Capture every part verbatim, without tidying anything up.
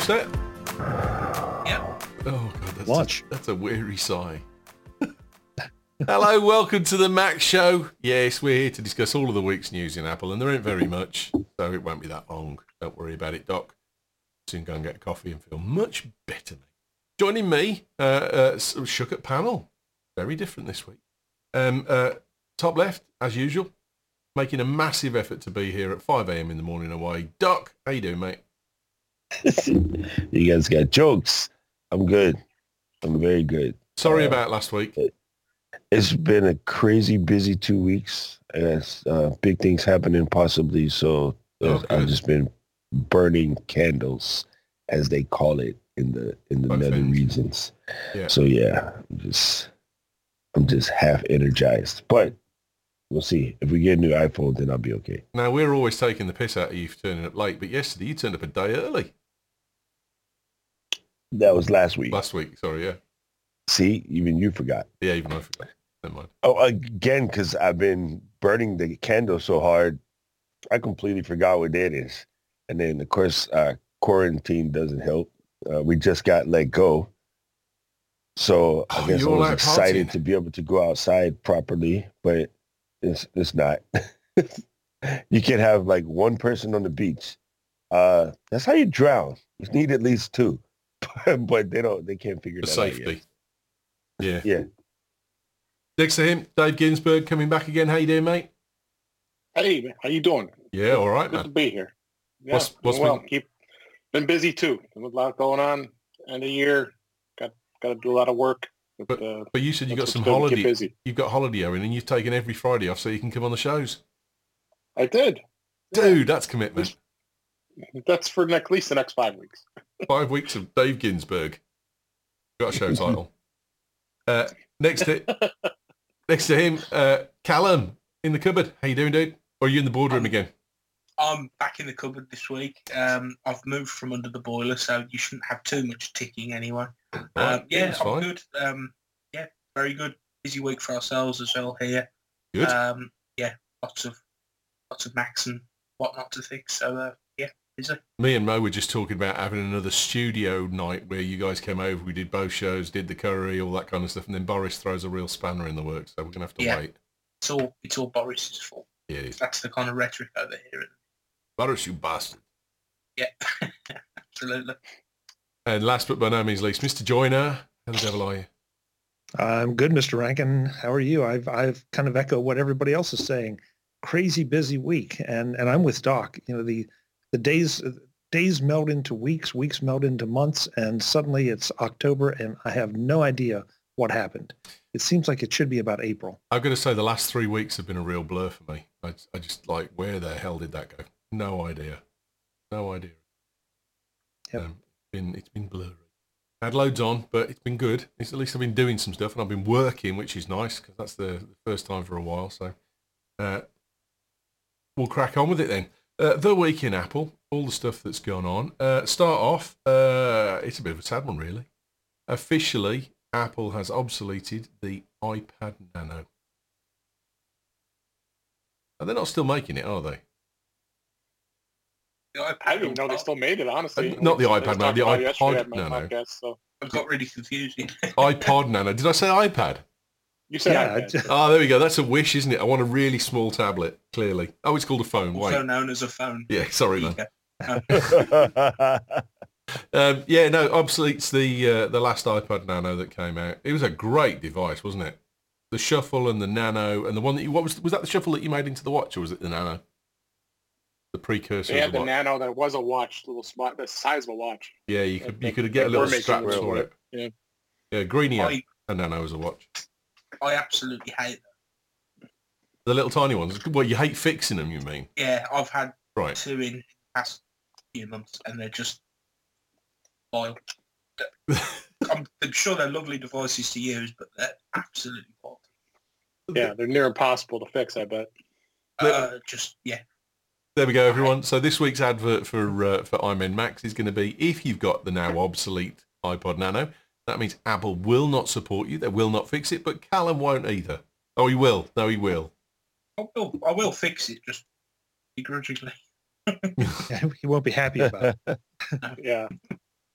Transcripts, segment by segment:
set? Yep. Oh, God, that's, Watch. A, that's a weary sigh. Hello, welcome to the Mac Show. Yes, we're here to discuss all of the week's news in Apple, and there ain't very much, so it won't be that long. Don't worry about it, Doc. Soon go and get a coffee and feel much better, mate. Joining me, uh, uh, shook at panel. Very different this week. Um, uh, top left, as usual, making a massive effort to be here at five a.m. in the morning away. Doc, how you doing, mate? You guys got jokes. I'm good. I'm very good. Sorry uh, about last week. It's been a crazy busy two weeks. As uh, big things happening possibly. So uh, Oh, I've just been burning candles, as they call it in the in the Both nether ends. regions. Yeah. So yeah, I'm just I'm just half energized. But we'll see. If we get a new iPhone, then I'll be okay. Now, we're always taking the piss out of you for turning up late, but yesterday you turned up a day early. That was last week. Last week, sorry, yeah. See, even you forgot. Yeah, even I forgot. Never mind. Oh, again, because I've been burning the candle so hard, I completely forgot what day it is. And then, of course, uh, quarantine doesn't help. Uh, we just got let go. So I Oh, guess I you're all was out excited partying. to be able to go outside properly, but it's it's not. You can have like one person on the beach. Uh, that's how you drown. You need at least two. But they don't. They can't figure For that safety. Yeah. out yet. Yeah. Next to him, Dave Ginsburg coming back again. How you doing, mate? Hey, man, how you doing? Yeah, all right, Good to man. be here. Yeah, What's- what's doing well. been- Keep been busy too. A lot going on. End of year. Got got to do a lot of work. But, uh, but you said you got that's some what's gonna keep holiday. busy. You've got holiday owing, and you've taken every Friday off so you can come on the shows. I did. Dude, that's commitment. That's for next, at least the next five weeks. Five weeks of Dave Ginsburg. Got a show title. Uh, next to next to him, uh, Callum in the cupboard. How you doing, dude? Or are you in the boardroom Um, again? I'm back in the cupboard this week. Um, I've moved from under the boiler, so you shouldn't have too much ticking anyway. Right, Um, yeah, that's I'm fine. good. Um, yeah, very good. Busy week for ourselves as well here. Good. Um, yeah, lots of lots of Macs and whatnot to fix. So uh, yeah, busy. Me and Mo were just talking about having another studio night where you guys came over, we did both shows, did the curry, all that kind of stuff, and then Boris throws a real spanner in the works, so we're going to have to Yeah. wait. It's all it's all Boris's fault. Yeah, it is. That's the kind of rhetoric over here. Boris, you bastard. Yeah, absolutely. And last but by no means least, Mister Joyner. How the devil are you? I'm good, Mister Rankin. How are you? I've I've kind of echoed what everybody else is saying. Crazy busy week, and and I'm with Doc. You know, the the days days meld into weeks, weeks meld into months, and suddenly it's October, and I have no idea what happened. It seems like it should be about April. I've got to say the last three weeks have been a real blur for me. I, I just like, where the hell did that go? No idea. No idea. Yep. Um, it's been it's been blurry. Had loads on, but it's been good. It's, at least I've been doing some stuff, and I've been working, which is nice because that's the, the first time for a while. So uh, we'll crack on with it then. Uh, the week in Apple, all the stuff that's gone on. Uh, start off, uh, it's a bit of a sad one, really. Officially, Apple has obsoleted the iPad Nano. And they're not still making it, are they? The iPad I didn't even know they still made it, honestly. Uh, not the We- iPad they was Nano, the talking about it yesterday iPod at my Nano. podcast, so. It got really confusing. iPod Nano. Did I say iPad? You said Yeah, iPad. just- Oh, there we go. That's a wish, isn't it? I want a really small tablet, clearly. Oh, it's called a phone. Also Wait. known as a phone. Yeah, sorry, There man. you go. Um, yeah, no, obsolete's the uh, the last iPod Nano that came out. It was a great device, wasn't it? The Shuffle and the Nano and the one that you, what was was that the Shuffle that you made into the watch, or was it the Nano? The precursor They of had the the watch. Nano that was a watch, little spot, the size of a watch. Yeah, you could you That- could that get a we're little making straps real for with it. Yeah. Yeah, Greenie had I, a Nano as a watch. I absolutely hate them. The little tiny ones. Well, you hate fixing them, you mean? Yeah, I've had Right. two in the past few months, and they're just vile. I'm, I'm sure they're lovely devices to use, but they're absolutely vile. Yeah, they're near impossible to fix, I bet. Uh, just, yeah. There we go, everyone. So this week's advert for uh, for iMen Max is going to be, if you've got the now obsolete iPod Nano, that means Apple will not support you. They will not fix it, but Callum won't either. Oh, he will. No, he will. I will, I will fix it, just begrudgingly. He won't be happy about it. Yeah.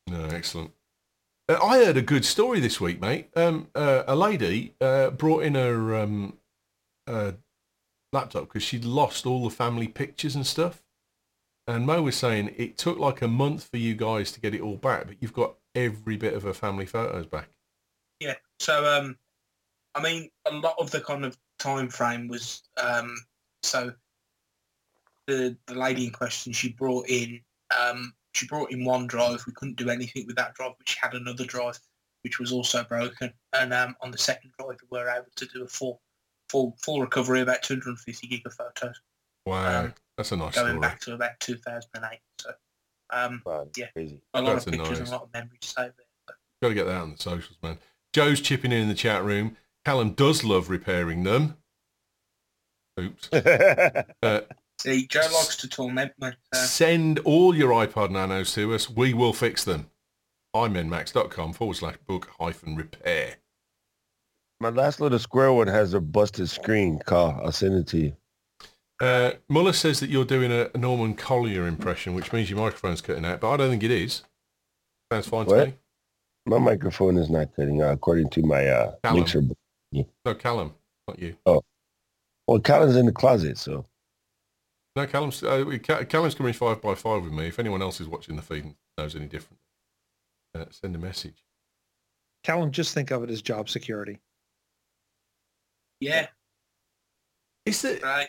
No, excellent. Uh, I heard a good story this week, mate. Um, uh, a lady uh, brought in her um, uh, laptop because she'd lost all the family pictures and stuff. And Mo was saying it took like a month for you guys to get it all back, but you've got every bit of her family photos back. Yeah. So, um, I mean, a lot of the kind of time frame was um, so the the lady in question, she brought in um, she brought in one drive. We couldn't do anything with that drive, but she had another drive which was also broken. And um, on the second drive, we were able to do a full full full recovery, about two hundred fifty gig of photos. Wow, Um, that's a nice going story. back to about two thousand eight. So, um, Wow, yeah, crazy. a lot That's of a pictures nice- and a lot of memories saved there. So. Got to get that on the socials, man. Joe's chipping in in the chat room. Callum does love repairing them. Oops. Uh, See, Joe likes to torment me. So. Send all your iPod Nanos to us. We will fix them. iMenmax.com forward slash book hyphen repair. My last little square one has a busted screen, Carl. I'll send it to you. Uh, Muller says that you're doing a Norman Collier impression, which means your microphone's cutting out, but I don't think it is. Sounds fine What? to me. My microphone is not cutting out, according to my uh, Callum. mixer. No, Callum, not you. Well, Callum's in the closet, so. No, Callum's, uh, we- Ca- Callum's coming five by five with me. If anyone else is watching the feed and knows any different, uh, send a message. Callum, just think of it as job security. Yeah, Is it? right.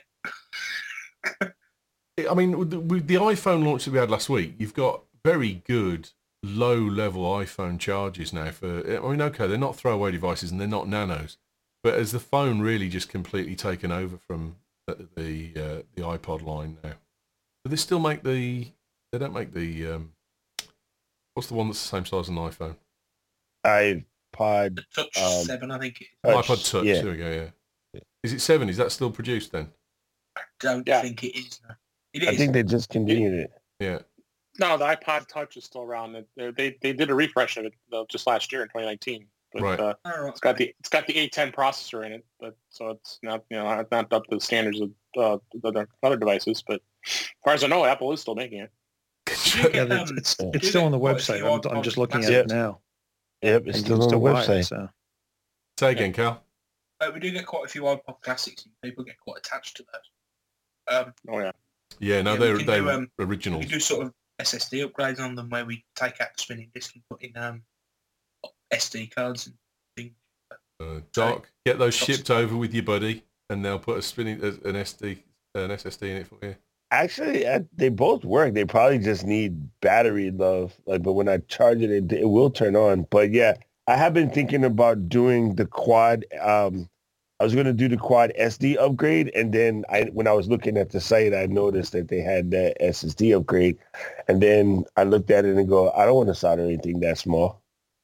I mean, with the, with the iPhone launch that we had last week, you've got very good low-level iPhone charges now for. I mean, okay, they're not throwaway devices and they're not nanos, but has the phone really just completely taken over from the the, uh, the iPod line now? Do they still make the? They don't make the. Um, what's the one that's the same size as an iPhone? iPod. The Touch Um, seven, I think. It is. Touch, iPod Touch. yeah. There we go. Yeah. Is it seven? Is that still produced then? I don't Yeah. think it is. No. It is. I think they just continued it. Yeah. No, the iPod Touch is still around. They they, they did a refresh of it uh, just last year in twenty nineteen. But, Right. Uh, All right. it's got the it's got the A ten processor in it, but so it's not you know it's not up to the standards of uh, the other other devices. But as far as I know, Apple is still making it. You Yeah, get, it's, um, it's, you it's do still get on the quite a few website. I'm, I'm iPod just looking at classics. it now. Yep, it's And still you on can the buy it, website. so. Say again, Cal. Uh, we do get quite a few iPod classics, and people get quite attached to those. Um, Oh yeah. Yeah, no, Yeah, we they're can they're do, um, we originals. can do sort of S S D upgrades on them, where we take out the spinning disk and put in um, S D cards and things. Uh, Doc, get those Lots of- shipped over with your buddy, and they'll put a spinning uh, an S D an S S D in it for you. Actually, uh, they both work. They probably just need battery love. Like, but when I charge it, it, it will turn on. But yeah, I have been thinking about doing the quad. Um, I was going to do the quad S D upgrade, and then I, when I was looking at the site, I noticed that they had that S S D upgrade, and then I looked at it and go, I don't want to solder anything that small.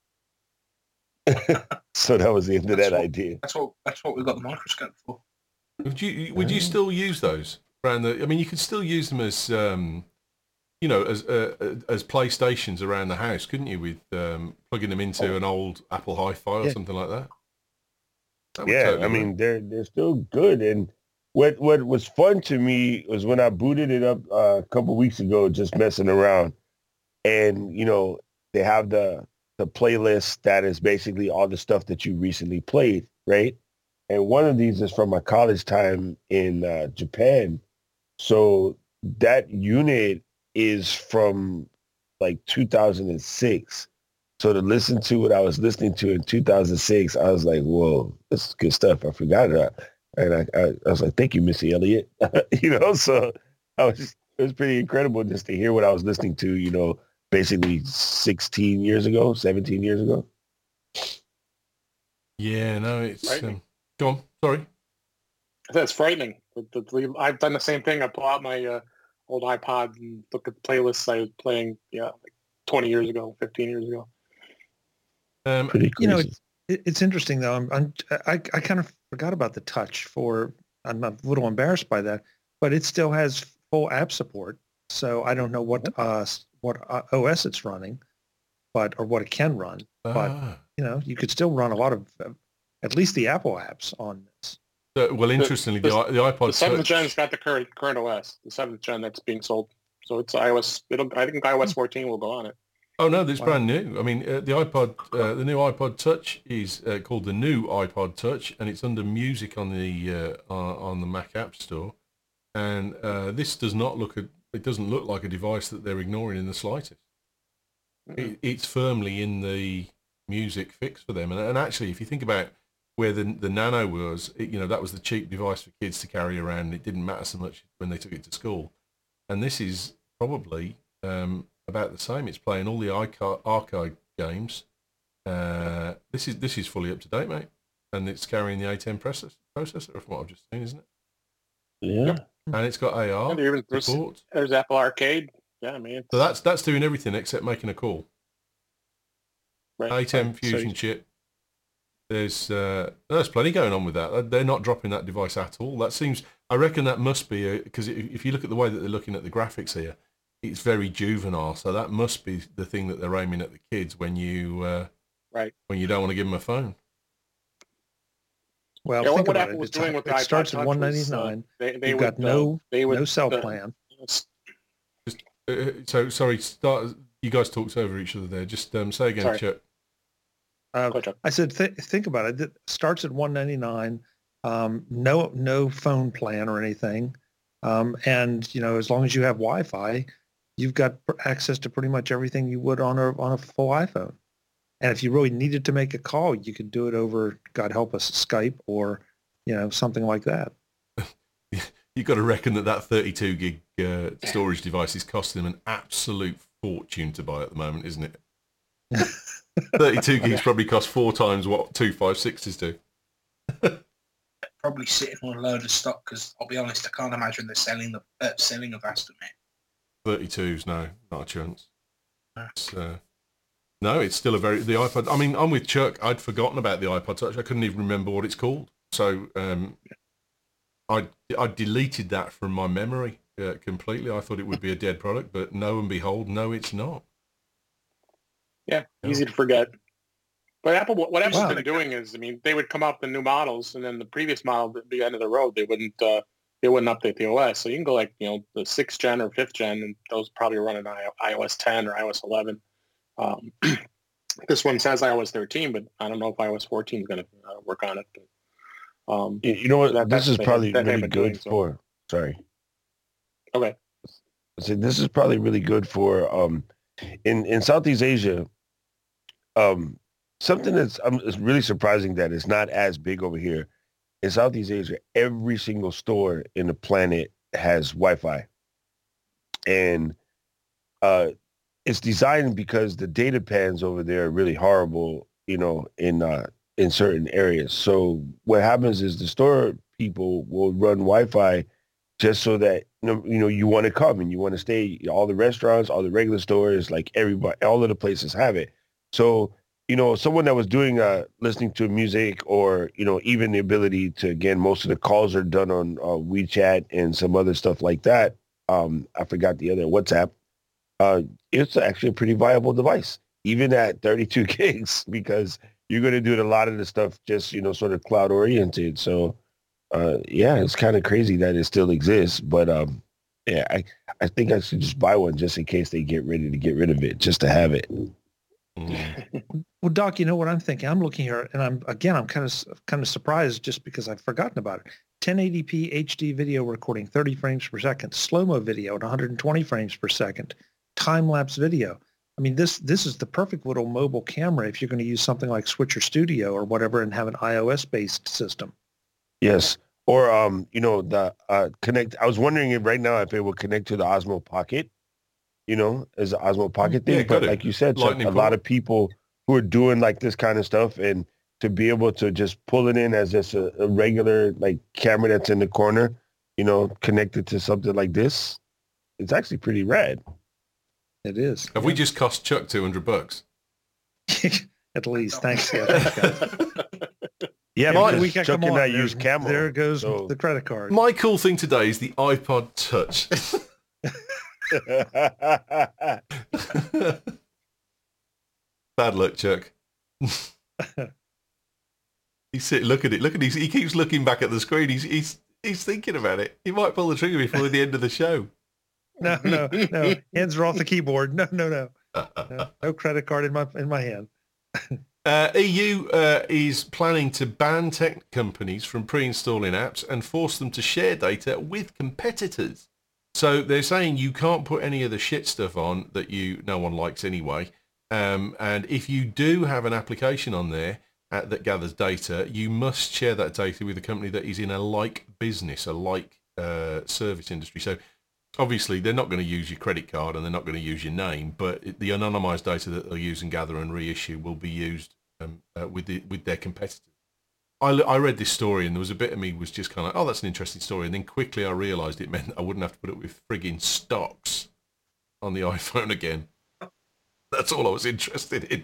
So that was the end of That's that what- idea. That's what that's what we've got the microscope for. Would you would you still use those around the? I mean, you could still use them as um, you know, as uh, uh, as PlayStations around the house, couldn't you? With um, plugging them into an old Apple Hi-Fi or Yeah. something like that. That would Yeah, totally I work. mean they're they're still good. And what what was fun to me was when I booted it up uh, a couple weeks ago, just messing around, and you know they have the the playlist that is basically all the stuff that you recently played, right? And one of these is from my college time in uh, Japan, so that unit is from like two thousand six. So to listen to what I was listening to in two thousand six, I was like, whoa, this is good stuff. I forgot it. And I, I, I was like, thank you, Missy Elliott. you know, so I was just, it was pretty incredible just to hear what I was listening to, you know, basically sixteen years ago, seventeen years ago. yeah, no, it's Frightening. um, go on. Sorry. That's frightening. The, the, the- I've done the same thing. I pull out my uh, old iPod and look at the playlists I was playing, yeah, like twenty years ago, fifteen years ago. Um, Pretty You crazy. know, It, it's interesting though. I'm, I'm I, I kind of forgot about the touch for. I'm a little embarrassed by that, but it still has full app support. So I don't know what uh what uh, O S it's running, but or what it can run. But ah. you know, you could still run a lot of uh, at least the Apple apps on this. So, well, interestingly, the, the- i- the iPod The seventh Touch. gen's got the current current O S. The seventh gen that's being sold. So it's iOS. It'll. I think iOS fourteen will go on it. Oh no, it's Wow. brand new. I mean, uh, the iPod, uh, the new iPod Touch is uh, called the new iPod Touch, and it's under Music on the uh, on on the Mac App Store. And uh, this does not look a, it doesn't look like a device that they're ignoring in the slightest. It, it's firmly in the music fix for them. And, and actually, if you think about where the the Nano was, it, you know, that was the cheap device for kids to carry around. And it didn't matter so much when they took it to school. And this is probably um, about the same. It's playing all the archive, archive games. Uh, this is this is fully up to date, mate, and it's carrying the A ten processor, processor from what I've just seen, isn't it? Yeah. And it's got A R And even there's, support. there's Apple Arcade. Yeah, I mean, it's, So that's that's doing everything except making a call. right. A ten Right, so Fusion you- chip. There's uh, there's plenty going on with that. They're not dropping that device at all. That seems. I reckon that must be because if you look at the way that they're looking at the graphics here, it's very juvenile. So that must be the thing that they're aiming at the kids when you uh, Right. when you don't want to give them a phone. Well, Yeah, what, think what about Apple it. was It's, doing with the it iPod starts Touch at one was, uh, ninety-nine. they, they You've would, got no uh, they would, no cell uh, plan. Uh, so sorry, start. You guys talked over each other there. Just um, say again, Sorry. Chuck. Uh, Go, Chuck. I said, th- think about it. It starts at one ninety-nine. Um, no, no phone plan or anything. Um, and you know, as long as you have Wi-Fi, you've got pr- access to pretty much everything you would on a on a full iPhone. And if you really needed to make a call, you could do it over, God help us, Skype or you know something like that. You've got to reckon that that thirty-two gig uh, storage device is costing them an absolute fortune to buy at the moment, isn't it? thirty-two gigs probably cost four times what two fifty-sixes do. Probably sitting on a load of stock because I'll be honest, I can't imagine they're selling the uh, selling a Vastomir. thirty-twos, no, not a chance. No. It's, uh, no, it's still a very the iPod. I mean, I'm with Chuck. I'd forgotten about the iPod Touch. I couldn't even remember what it's called. So um, I I deleted that from my memory uh, completely. I thought it would be a dead product, but no and behold, no, it's not. Yeah, Yeah. easy to forget. But Apple, what what Apple's Wow. been doing is, I mean, they would come up with new models, and then the previous model at the end of the road, they wouldn't uh, they wouldn't update the O S. So you can go like you know the sixth gen or fifth gen, and those probably run in I- iOS ten or iOS eleven. Um, this one says iOS thirteen, but I don't know if iOS fourteen is going to uh, work on it. But, um, You you know what? That- this that's is the- probably that they've really been doing, good so. for. Sorry. okay, I said this is probably really good for um in in Southeast Asia. Um, something that's um, is really surprising that it's not as big over here. In Southeast Asia, every single store in the planet has Wi-Fi, and uh, it's designed because the data plans over there are really horrible. You know, in uh, in certain areas. So what happens is the store people will run Wi-Fi just so that you know, you know you want to come and you want to stay. All the restaurants, all the regular stores, like everybody, all of the places have it. So you know, someone that was doing uh, listening to music, or you know, even the ability to again, most of the calls are done on uh, WeChat and some other stuff like that. Um, I forgot the other WhatsApp. Uh, it's actually a pretty viable device, even at thirty-two gigs, because you're going to do a lot of the stuff just you know sort of cloud oriented. So. Uh, yeah, it's kind of crazy that it still exists, but um, yeah, I, I think I should just buy one just in case they get ready to get rid of it, just to have it. Mm. Well, Doc, you know what I'm thinking? I'm looking here, and I'm again, I'm kind of kind of surprised just because I've forgotten about it. ten eighty p H D video recording, thirty frames per second, slow-mo video at one hundred twenty frames per second, time-lapse video. I mean, this this is the perfect little mobile camera if you're going to use something like Switcher Studio or whatever and have an iOS-based system. Yes, or um, you know, the uh, connect. I was wondering if right now if it would connect to the Osmo Pocket, you know, as an Osmo Pocket thing. Yeah, got but it. like you said, Chuck, Lightning a lot port. of people who are doing like this kind of stuff, and to be able to just pull it in as just a, a regular like camera that's in the corner, you know, connected to something like this, it's actually pretty rad. It is. Have we just cost Chuck two hundred bucks? At least. Thanks. Yeah, thanks, guys. Yeah, Every because week I Chuck come and on, I there- use Camel. There goes so- the credit card. My cool thing today is the iPod Touch. Bad luck, Chuck. He's sitting, look at it, look at it. He keeps looking back at the screen. He's he's he's thinking about it. He might pull the trigger before the end of the show. No, no, no. Hands are off the keyboard. No, no, no. no, no credit card in my in my hand. Uh, E U uh, is planning to ban tech companies from pre-installing apps and force them to share data with competitors. So they're saying you can't put any of the shit stuff on that you no one likes anyway. Um, and if you do have an application on there uh, that gathers data, you must share that data with a company that is in a like business, a like uh, service industry. So obviously they're not going to use your credit card and they're not going to use your name, but it, the anonymized data that they'll use and gather and reissue will be used um, uh, with the, with their competitors. I, I read this story and there was a bit of me was just kind of, oh, that's an interesting story. And then quickly I realised it meant I wouldn't have to put it with frigging stocks on the iPhone again. That's all I was interested in.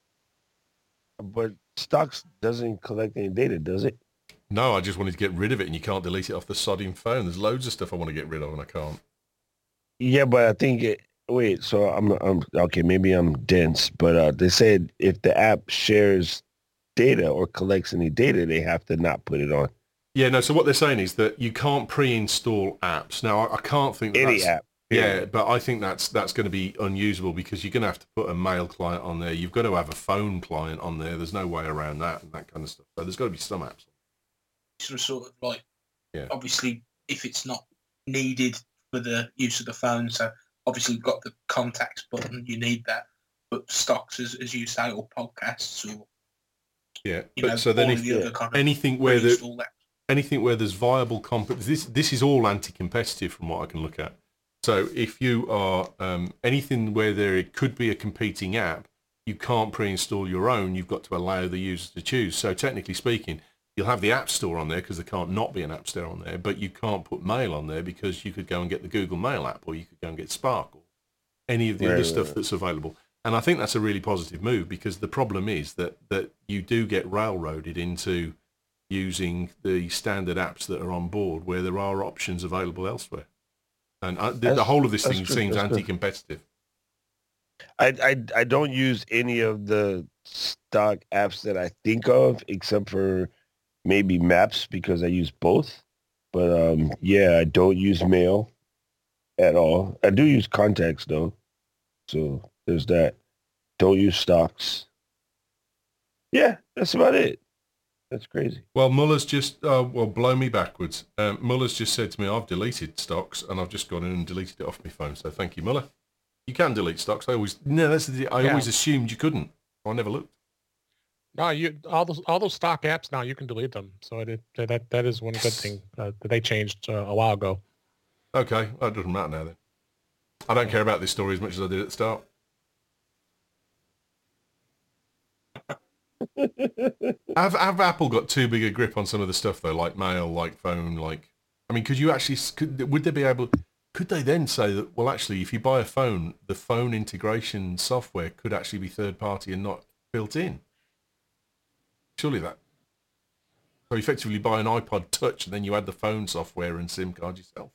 But stocks doesn't collect any data, does it? No, I just wanted to get rid of it and you can't delete it off the sodding phone. There's loads of stuff I want to get rid of and I can't. Yeah, but I think it, wait, so I'm, I'm okay, maybe I'm dense, but uh, they said if the app shares data or collects any data, they have to not put it on. Yeah, no, so what they're saying is that you can't pre-install apps. Now, I, I can't think that Any that's, app. Yeah, Yeah, but I think that's that's going to be unusable because you're going to have to put a mail client on there. You've got to have a phone client on there. There's no way around that and that kind of stuff. So there's got to be some apps. Sort of, sort of like, Yeah. obviously, if it's not needed for the use of the phone, so obviously you've got the contacts button, you need that. But stocks, as, as you say, or podcasts, or Yeah, you but know, so then all if of the other kind of anything where the pre-installed apps. anything where there's viable comp this this is all anti-competitive from what I can look at. So if you are um, anything where there could be a competing app, you can't pre-install your own. You've got to allow the user to choose. So technically speaking, you'll have the App Store on there because there can't not be an App Store on there, but you can't put Mail on there because you could go and get the Google Mail app or you could go and get Spark or any of the Right, other right, stuff right. that's available. And I think that's a really positive move because the problem is that, that you do get railroaded into using the standard apps that are on board where there are options available elsewhere. And I, the, the That's- whole of this that's thing good, seems that's good. anti-competitive. I, I I don't use any of the stock apps that I think of except for maybe Maps because I use both. But um, yeah, I don't use Mail at all. I do use Contacts though, so there's that. Don't use stocks. Yeah, that's about it. That's crazy. Well, Muller's just, uh, well, blow me backwards. Um, Muller's just said to me, I've deleted stocks and I've just gone in and deleted it off my phone. So thank you, Muller. You can delete stocks. I always, no, that's the, I Yeah. always assumed you couldn't. I never looked. No, you all those all those stock apps now you can delete them. So it, that that is one good thing uh, that they changed uh, a while ago. Okay, that doesn't matter now then. I don't care about this story as much as I did at the start. have, have Apple got too big a grip on some of the stuff though, like mail, like phone, like, I mean, could you actually, could, would they be able, could they then say that, well, actually, if you buy a phone, the phone integration software could actually be third party and not built in? Surely that. So effectively buy an iPod Touch and then you add the phone software and SIM card yourself.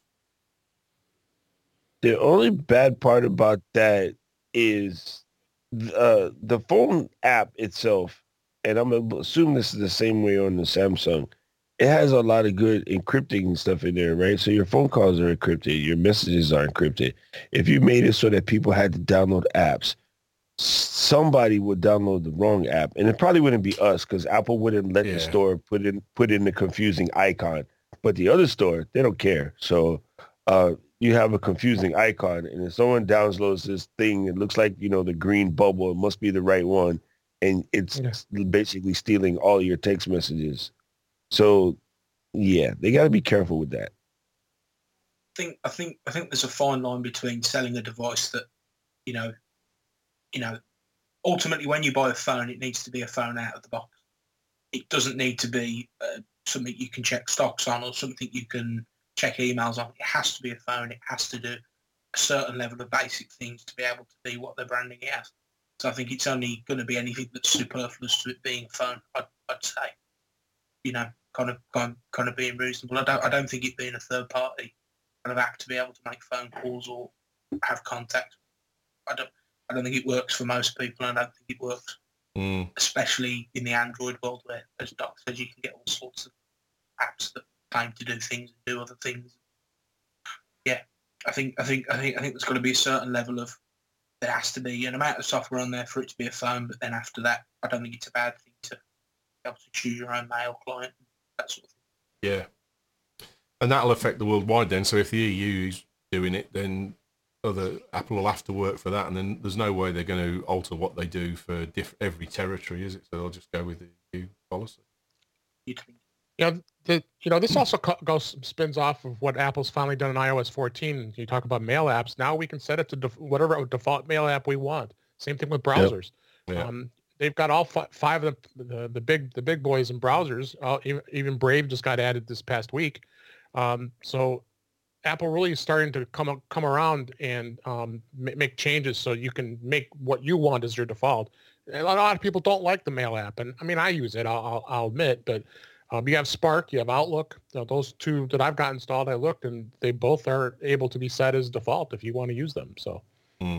The only bad part about that is uh, the phone app itself, and I'm gonna assume this is the same way on the Samsung. It has a lot of good encrypting stuff in there, right? So your phone calls are encrypted, your messages are encrypted. If you made it so that people had to download apps, somebody would download the wrong app, and it probably wouldn't be us because Apple wouldn't let Yeah. the store put in put in the confusing icon. But the other store, they don't care. So uh, you have a confusing icon, and if someone downloads this thing, it looks like, you know, the green bubble. It must be the right one, and it's Yeah. basically stealing all your text messages. So yeah, they got to be careful with that. I think I think I think there's a fine line between selling a device that, you know, you know, ultimately when you buy a phone, it needs to be a phone out of the box. It doesn't need to be uh, something you can check stocks on or something you can check emails on. It has to be a phone. It has to do a certain level of basic things to be able to be what they're branding it as. So I think it's only going to be anything that's superfluous to it being a phone, I'd, I'd say. You know, kind of, kind of kind of being reasonable. I don't I don't think it being a third party kind of app to be able to make phone calls or have contact. I don't I don't think it works for most people, and I don't think it works, Mm. especially in the Android world where, as Doc says, you can get all sorts of apps that claim to do things and do other things. Yeah, I think I think I think I think there's got to be a certain level of there has to be an amount of software on there for it to be a phone, but then after that, I don't think it's a bad thing to be able to choose your own mail client, that sort of thing. Yeah. And that'll affect the worldwide then. So if the E U is doing it, then other Apple will have to work for that. And then there's no way they're going to alter what they do for diff- every territory, is it? So they'll just go with the E U policy. You'd think. You know, the, you know, this also co- goes spins off of what Apple's finally done in i O S fourteen. You talk about mail apps. Now we can set it to def- whatever default mail app we want. Same thing with browsers. Yep. Yeah. Um, they've got all f- five of the, the the big the big boys in browsers. Uh, even, even Brave just got added this past week. Um, so Apple really is starting to come come around and um, make changes so you can make what you want as your default. And a lot of people don't like the mail app, and I mean I use it. I'll, I'll, I'll admit, but um, you have Spark, you have Outlook. You know, those two that I've got installed, I looked, and they both are able to be set as default if you want to use them. So, mm.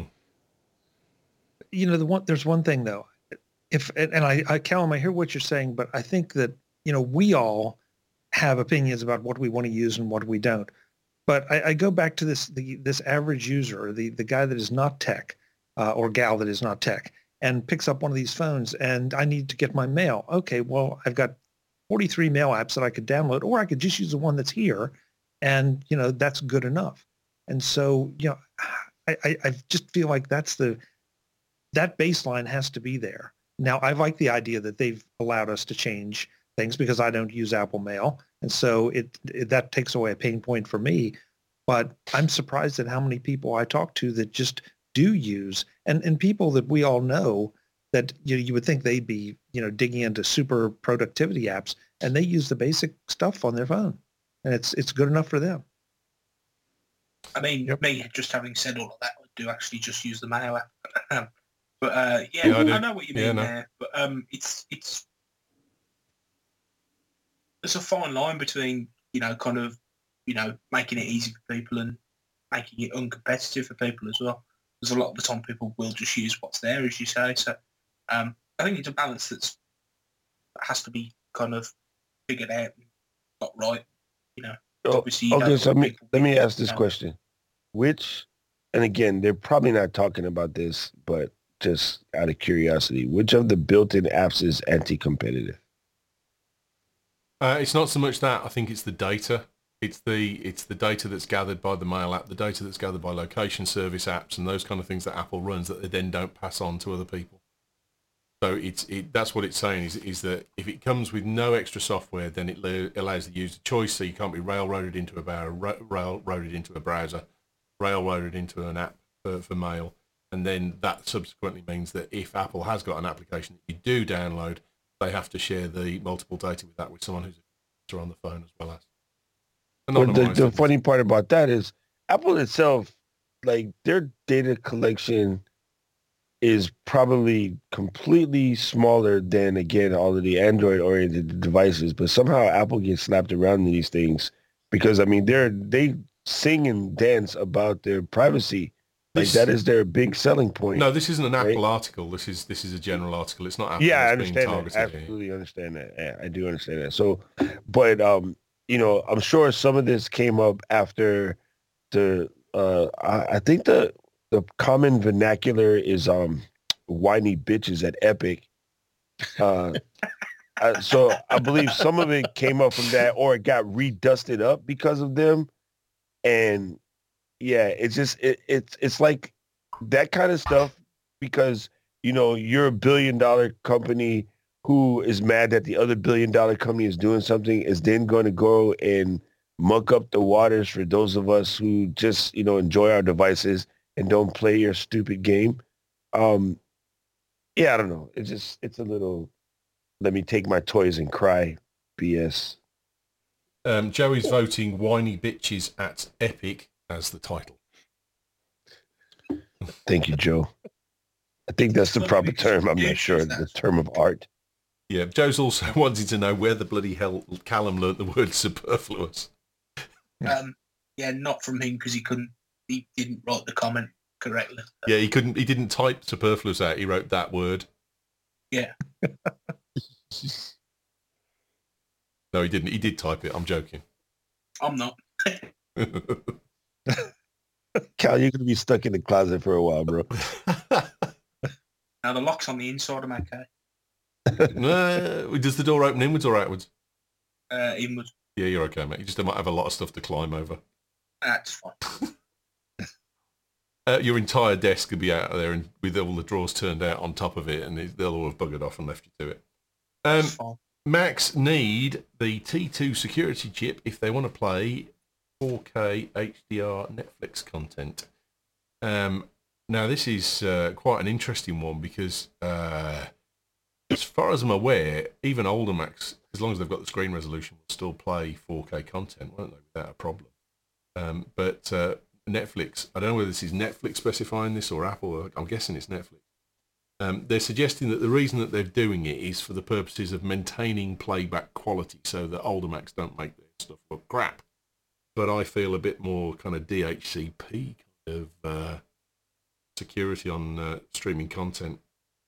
you know, the one there's one thing though. If and I, I Callum, I hear what you're saying, but I think that you know we all have opinions about what we want to use and what we don't. But I, I go back to this the this average user, the the guy that is not tech, uh, or gal that is not tech, and picks up one of these phones, and I need to get my mail. Okay, well, I've got forty-three mail apps that I could download, or I could just use the one that's here, and you know that's good enough. And so you know, I, I, I just feel like that's the that baseline has to be there. Now, I like the idea that they've allowed us to change things because I don't use Apple Mail, and so it, it that takes away a pain point for me. But I'm surprised at how many people I talk to that just do use, and and people that we all know that you know, you would think they'd be you know digging into super productivity apps, and they use the basic stuff on their phone, and it's it's good enough for them. I mean, Yep. me just having said all of that, I do actually just use the mail app. but uh, yeah, Yeah, I do. I know what you mean Yeah, no. there. But um, it's it's there's a fine line between you know kind of you know making it easy for people and making it uncompetitive for people as well. There's a lot of the time people will just use what's there, as you say. So um, I think it's a balance that's that has to be kind of figured out and got right. You know, Oh, obviously. You okay, don't so let want me people let me being- ask this you know, question: Which, and again, they're probably not talking about this, but just out of curiosity, which of the built-in apps is anti-competitive? Uh, it's not so much that. I think it's the data. It's the it's the data that's gathered by the mail app, the data that's gathered by location service apps, and those kind of things that Apple runs that they then don't pass on to other people. So it's it that's what it's saying is is that if it comes with no extra software, then it le- allows the user choice. So you can't be railroaded into a bar, ra- railroaded into a browser, railroaded into an app for, for mail, and then that subsequently means that if Apple has got an application that you do download, they have to share the multiple data with that with someone who's a user on the phone as well as. But the, Anonymized, the obviously. funny part about that is Apple itself, like their data collection is probably completely smaller than, again, all of the Android-oriented devices. But somehow Apple gets slapped around in these things because, I mean, they're they sing and dance about their privacy. Like This- that is their big selling point. No, this isn't an Right. Apple article. This is this is a general article. It's not Apple Yeah, I that's being understand that. targeted here. Absolutely understand that. Yeah, I do understand that. So, but um, you know, I'm sure some of this came up after the. Uh, I, I think the the common vernacular is um, whiny bitches at Epic. Uh, uh, so I believe some of it came up from that, or it got redusted up because of them, and yeah, it's just it, it's it's like that kind of stuff because you know you're a billion dollar company who is mad that the other billion dollar company is doing something is then going to go and muck up the waters for those of us who just you know enjoy our devices and don't play your stupid game. Um, yeah, I don't know. It's just it's a little let me take my toys and cry B S. Um, Joey's voting "Whiny Bitches at Epic" as the title. Thank you, Joe. I think that's the Let me proper make sure term. I'm you not sure choose the that. term of art. Yeah, Joe's also wanting to know where the bloody hell Callum learnt the word superfluous. Um, yeah, not from him because he couldn't. He didn't write the comment correctly. Yeah, he couldn't. He didn't type superfluous out. He wrote that word. Yeah. No, he didn't. He did type it. I'm joking. I'm not. Cal, you're gonna be stuck in the closet for a while, bro. Now the lock's on the inside. I'm okay. No, does the door open inwards or outwards? Uh, inwards. Yeah, you're okay, mate. You just might have a lot of stuff to climb over. That's fine. Uh, your entire desk could be out there and with all the drawers turned out on top of it, and they'll all have buggered off and left you to it. Um, That's fine. Macs need the T two security chip if they want to play four K H D R Netflix content. Um, now, this is uh, quite an interesting one because, uh, as far as I'm aware, even older Macs, as long as they've got the screen resolution, will still play four K content, won't they, without a problem. Um, but uh, Netflix, I don't know whether this is Netflix specifying this or Apple. I'm guessing it's Netflix. Um, they're suggesting that the reason that they're doing it is for the purposes of maintaining playback quality so that older Macs don't make their stuff look crap. But I feel a bit more kind of D H C P kind of uh, security on uh, streaming content.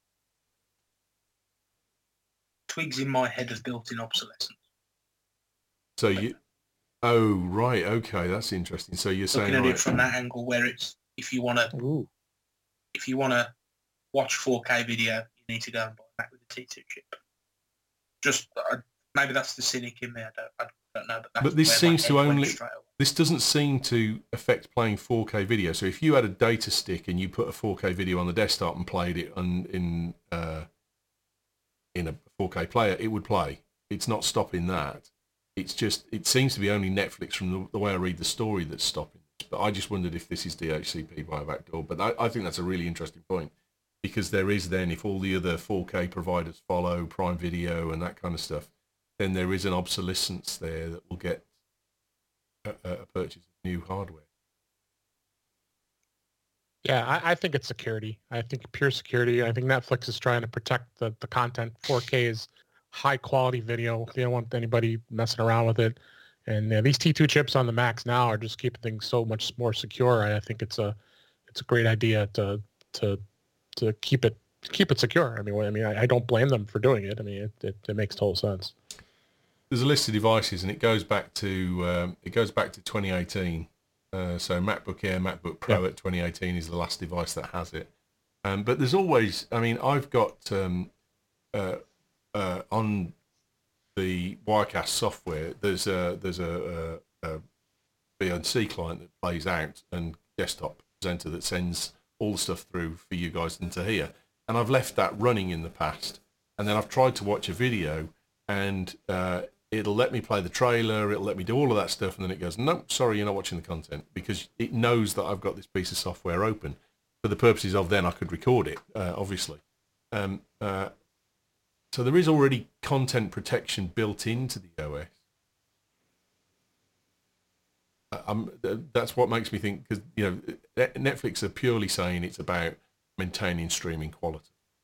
Twigs in my head of built-in obsolescence. So you, oh right, okay, that's interesting. So you're saying Looking at right, it from that angle, where it's if you want to, if you want to watch four K video, you need to go and buy that with a T two chip. Just uh, maybe that's the cynic in me. I don't, I don't know. But, that's but this where my seems head to went only. straight away. This doesn't seem to affect playing four K video. So if you had a data stick and you put a four K video on the desktop and played it on, in uh, in a four K player, it would play. It's not stopping that. It's just, it seems to be only Netflix from the, the way I read the story that's stopping this. But I just wondered if this is D H C P by a backdoor. But I, I think that's a really interesting point because there is then, if all the other four K providers follow, Prime Video and that kind of stuff, then there is an obsolescence there that will get a, a purchase of new hardware. Yeah, I, I think it's security. I think pure security. I think Netflix is trying to protect the, the content. four K is high quality video. They don't want anybody messing around with it. And uh, these T two chips on the Macs now are just keeping things so much more secure. I, I think it's a it's a great idea to to to keep it keep it secure. I mean, I mean, I, I don't blame them for doing it. I mean, it, it, it makes total sense. There's a list of devices, and it goes back to um, it goes back to twenty eighteen. Uh, so MacBook Air, MacBook Pro Yeah. at twenty eighteen is the last device that has it. Um, but there's always, I mean, I've got um, uh, uh, on the Wirecast software. There's a there's a, a, a V N C client that plays out and desktop presenter that sends all the stuff through for you guys into here. And I've left that running in the past, and then I've tried to watch a video, and uh, it'll let me play the trailer, it'll let me do all of that stuff, and then it goes, no, sorry, you're not watching the content, because it knows that I've got this piece of software open. For the purposes of then I could record it, uh, obviously. Um, uh, so there is already content protection built into the O S. Uh, I'm, that's what makes me think, because you know, Netflix are purely saying it's about maintaining streaming quality.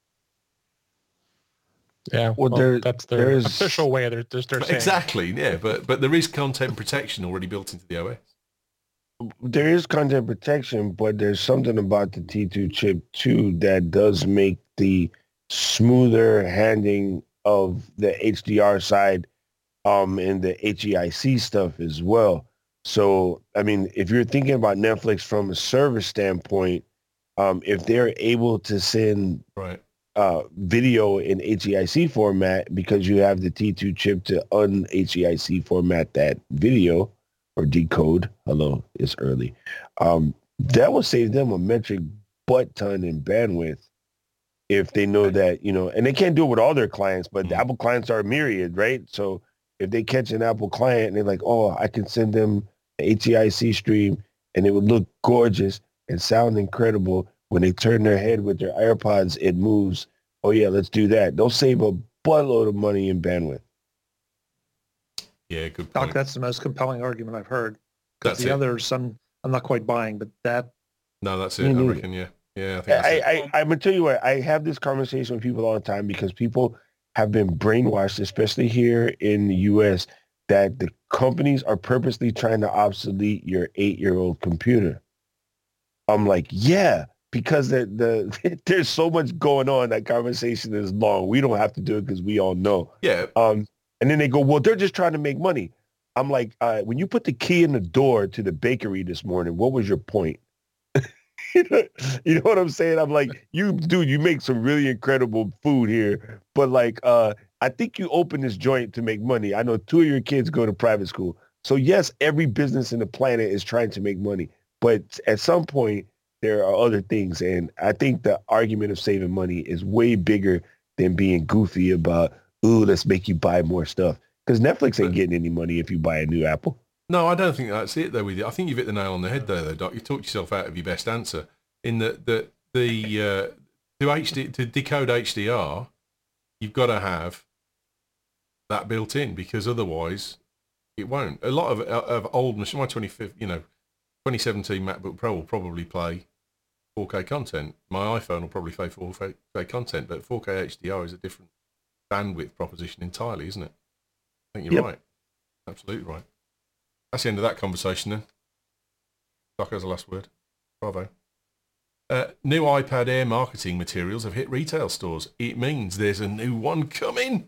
Yeah, Well, well, there- that's their there's- official way. They're, they're, they're saying. Exactly, yeah, but but there is content protection already built into the O S. There is content protection, but there's something about the T two chip too that does make the smoother handling of the H D R side um, and the H E I C stuff as well. So, I mean, if you're thinking about Netflix from a service standpoint, um, if they're able to send Right. uh, video in H E I C format because you have the T two chip to un-H E I C format that video or decode, hello, it's early, um, that will save them a metric butt ton in bandwidth if they know that, you know, and they can't do it with all their clients, but the Mhm. Apple clients are myriad, right? So if they catch an Apple client and they're like, oh, I can send them an H E I C stream and it would look gorgeous and sound incredible. When they turn their head with their AirPods, it moves. Oh yeah, let's do that. They'll save a buttload of money in bandwidth. Yeah, good Doc, point. that's the most compelling argument I've heard. Because That's the it. others, I'm, I'm not quite buying, but that, No, that's it. Me I neither. reckon. Yeah, yeah. I think that's I, it. I, I, I'm gonna tell you what. I have this conversation with people all the time because people have been brainwashed, especially here in the U S, that the companies are purposely trying to obsolete your eight-year-old computer. I'm like, yeah, because the, the there's so much going on. That conversation is long. We don't have to do it because we all know. Yeah, Um, and then they go, well, they're just trying to make money. I'm like, uh, when you put the key in the door to the bakery this morning, what was your point? you know what I'm saying? I'm like, you, dude, you make some really incredible food here, but like, uh, I think you open this joint to make money. I know two of your kids go to private school. So yes, every business in the planet is trying to make money, but at some point there are other things. And I think the argument of saving money is way bigger than being goofy about, ooh, let's make you buy more stuff. Because Netflix ain't getting any money if you buy a new Apple. No, I don't think that's it though with you. I think you've hit the nail on the head there though, Doc. You talked yourself out of your best answer in that the, the, uh, to H D, to decode H D R, you've got to have that built in because otherwise it won't. A lot of, of old machine, my twenty-fifth, you know, twenty seventeen MacBook Pro will probably play four K content. My iPhone will probably play four K content, but four K H D R is a different bandwidth proposition entirely, isn't it? I think you're Yep. right. Absolutely right. That's the end of that conversation then. Doc has the last word. Bravo. Uh, new iPad Air marketing materials have hit retail stores. It means there's a new one coming.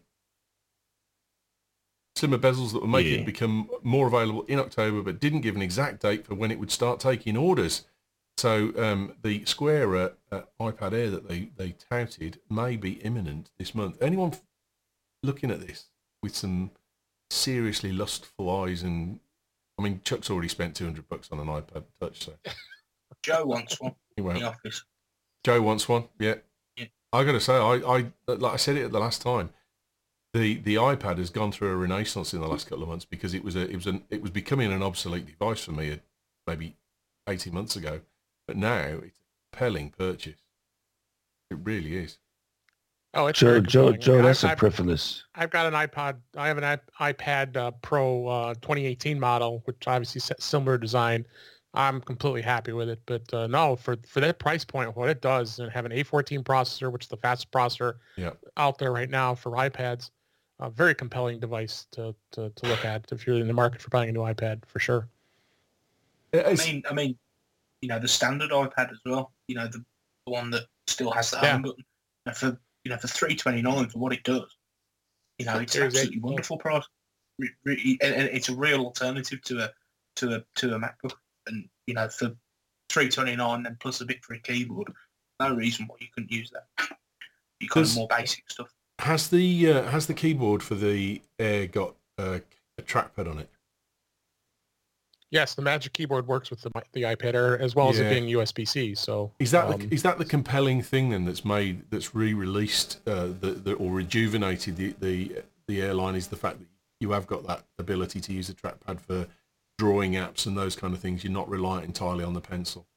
Slimmer bezels that will make Yeah. it become more available in October, but didn't give an exact date for when it would start taking orders. So um, the square uh, uh, iPad Air that they, they touted may be imminent this month. Anyone f- looking at this with some seriously lustful eyes? And I mean, Chuck's already spent two hundred bucks on an iPad Touch, so Joe wants one he in won't. the office. Joe wants one. Yeah, Yeah. I got to say, I, I like I said it the last time. The the iPad has gone through a renaissance in the last couple of months because it was a it was an it was becoming an obsolete device for me maybe eighteen months ago, but now it's a compelling purchase. It really is. Oh, it's Joe, very Joe, compelling. I Joe, mean, that's I've- I've- superfluous. I've got an iPod. I have an iP- iPad uh, Pro uh, twenty eighteen model, which obviously is similar design. I'm completely happy with it. But uh, no, for for that price point, what it does, and have an A fourteen processor, which is the fastest processor Yeah. out there right now for iPads, a very compelling device to, to, to look at if you're in the market for buying a new iPad, for sure. I It's- mean, I mean, you know, the standard iPad as well. You know, the, the one that still has the Yeah. home button. And for you know, for three twenty nine for what it does, you know, it's Series eight, absolutely yeah. wonderful price. Re- re- and, and it's a real alternative to a to a to a MacBook. And you know, for three twenty nine and plus a bit for a keyboard, no reason why you couldn't use that. You kind of Does- more basic stuff. Has the uh, has the keyboard for the Air got uh, a trackpad on it? Yes, the Magic Keyboard works with the the iPad Air as well as Yeah. it being U S B C. So Is that um, the, is that the compelling thing then that's made that's re-released uh, the, the or rejuvenated the, the the airline is the fact that you have got that ability to use a trackpad for drawing apps and those kind of things. You're not reliant entirely on the pencil.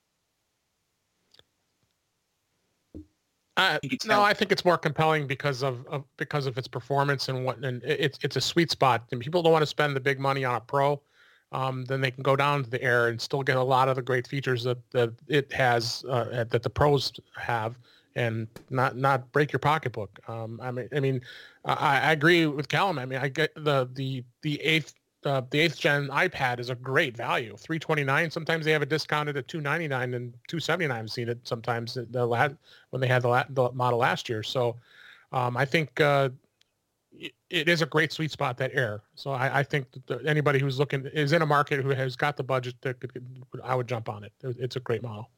I, think it's no, out. I think it's more compelling because of, of because of its performance and what and it- it's it's a sweet spot. And people don't want to spend the big money on a Pro, um, then they can go down to the Air and still get a lot of the great features that, that it has uh, that the Pros have, and not not break your pocketbook. Um, I mean, I mean, I, I agree with Callum. I mean, I get the the the eighth. Uh, the eighth gen iPad is a great value. three twenty-nine. Sometimes they have it discounted at two ninety-nine and two seventy-nine. I've seen it sometimes the last, when they had the, la- the model last year. So um, I think uh, it, it is a great sweet spot, that Air. So I, I think that anybody who's looking is in a market who has got the budget that could, could, I would jump on it. It's a great model.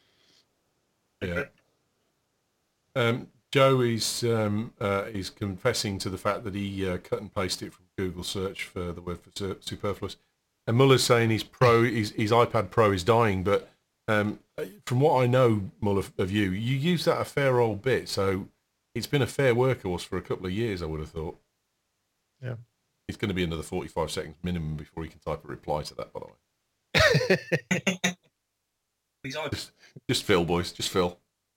Yeah. Um, Joe is um, uh, is confessing to the fact that he uh, cut and pasted it from Google search for the word for su- superfluous. And Muller's saying his Pro, his, his iPad Pro is dying. But um, from what I know, Muller, of you, you use that a fair old bit. So it's been a fair workhorse for a couple of years, I would have thought. Yeah. It's going to be another forty-five seconds minimum before he can type a reply to that, by the way. These iPads. Just, just Phil, boys. Just Phil.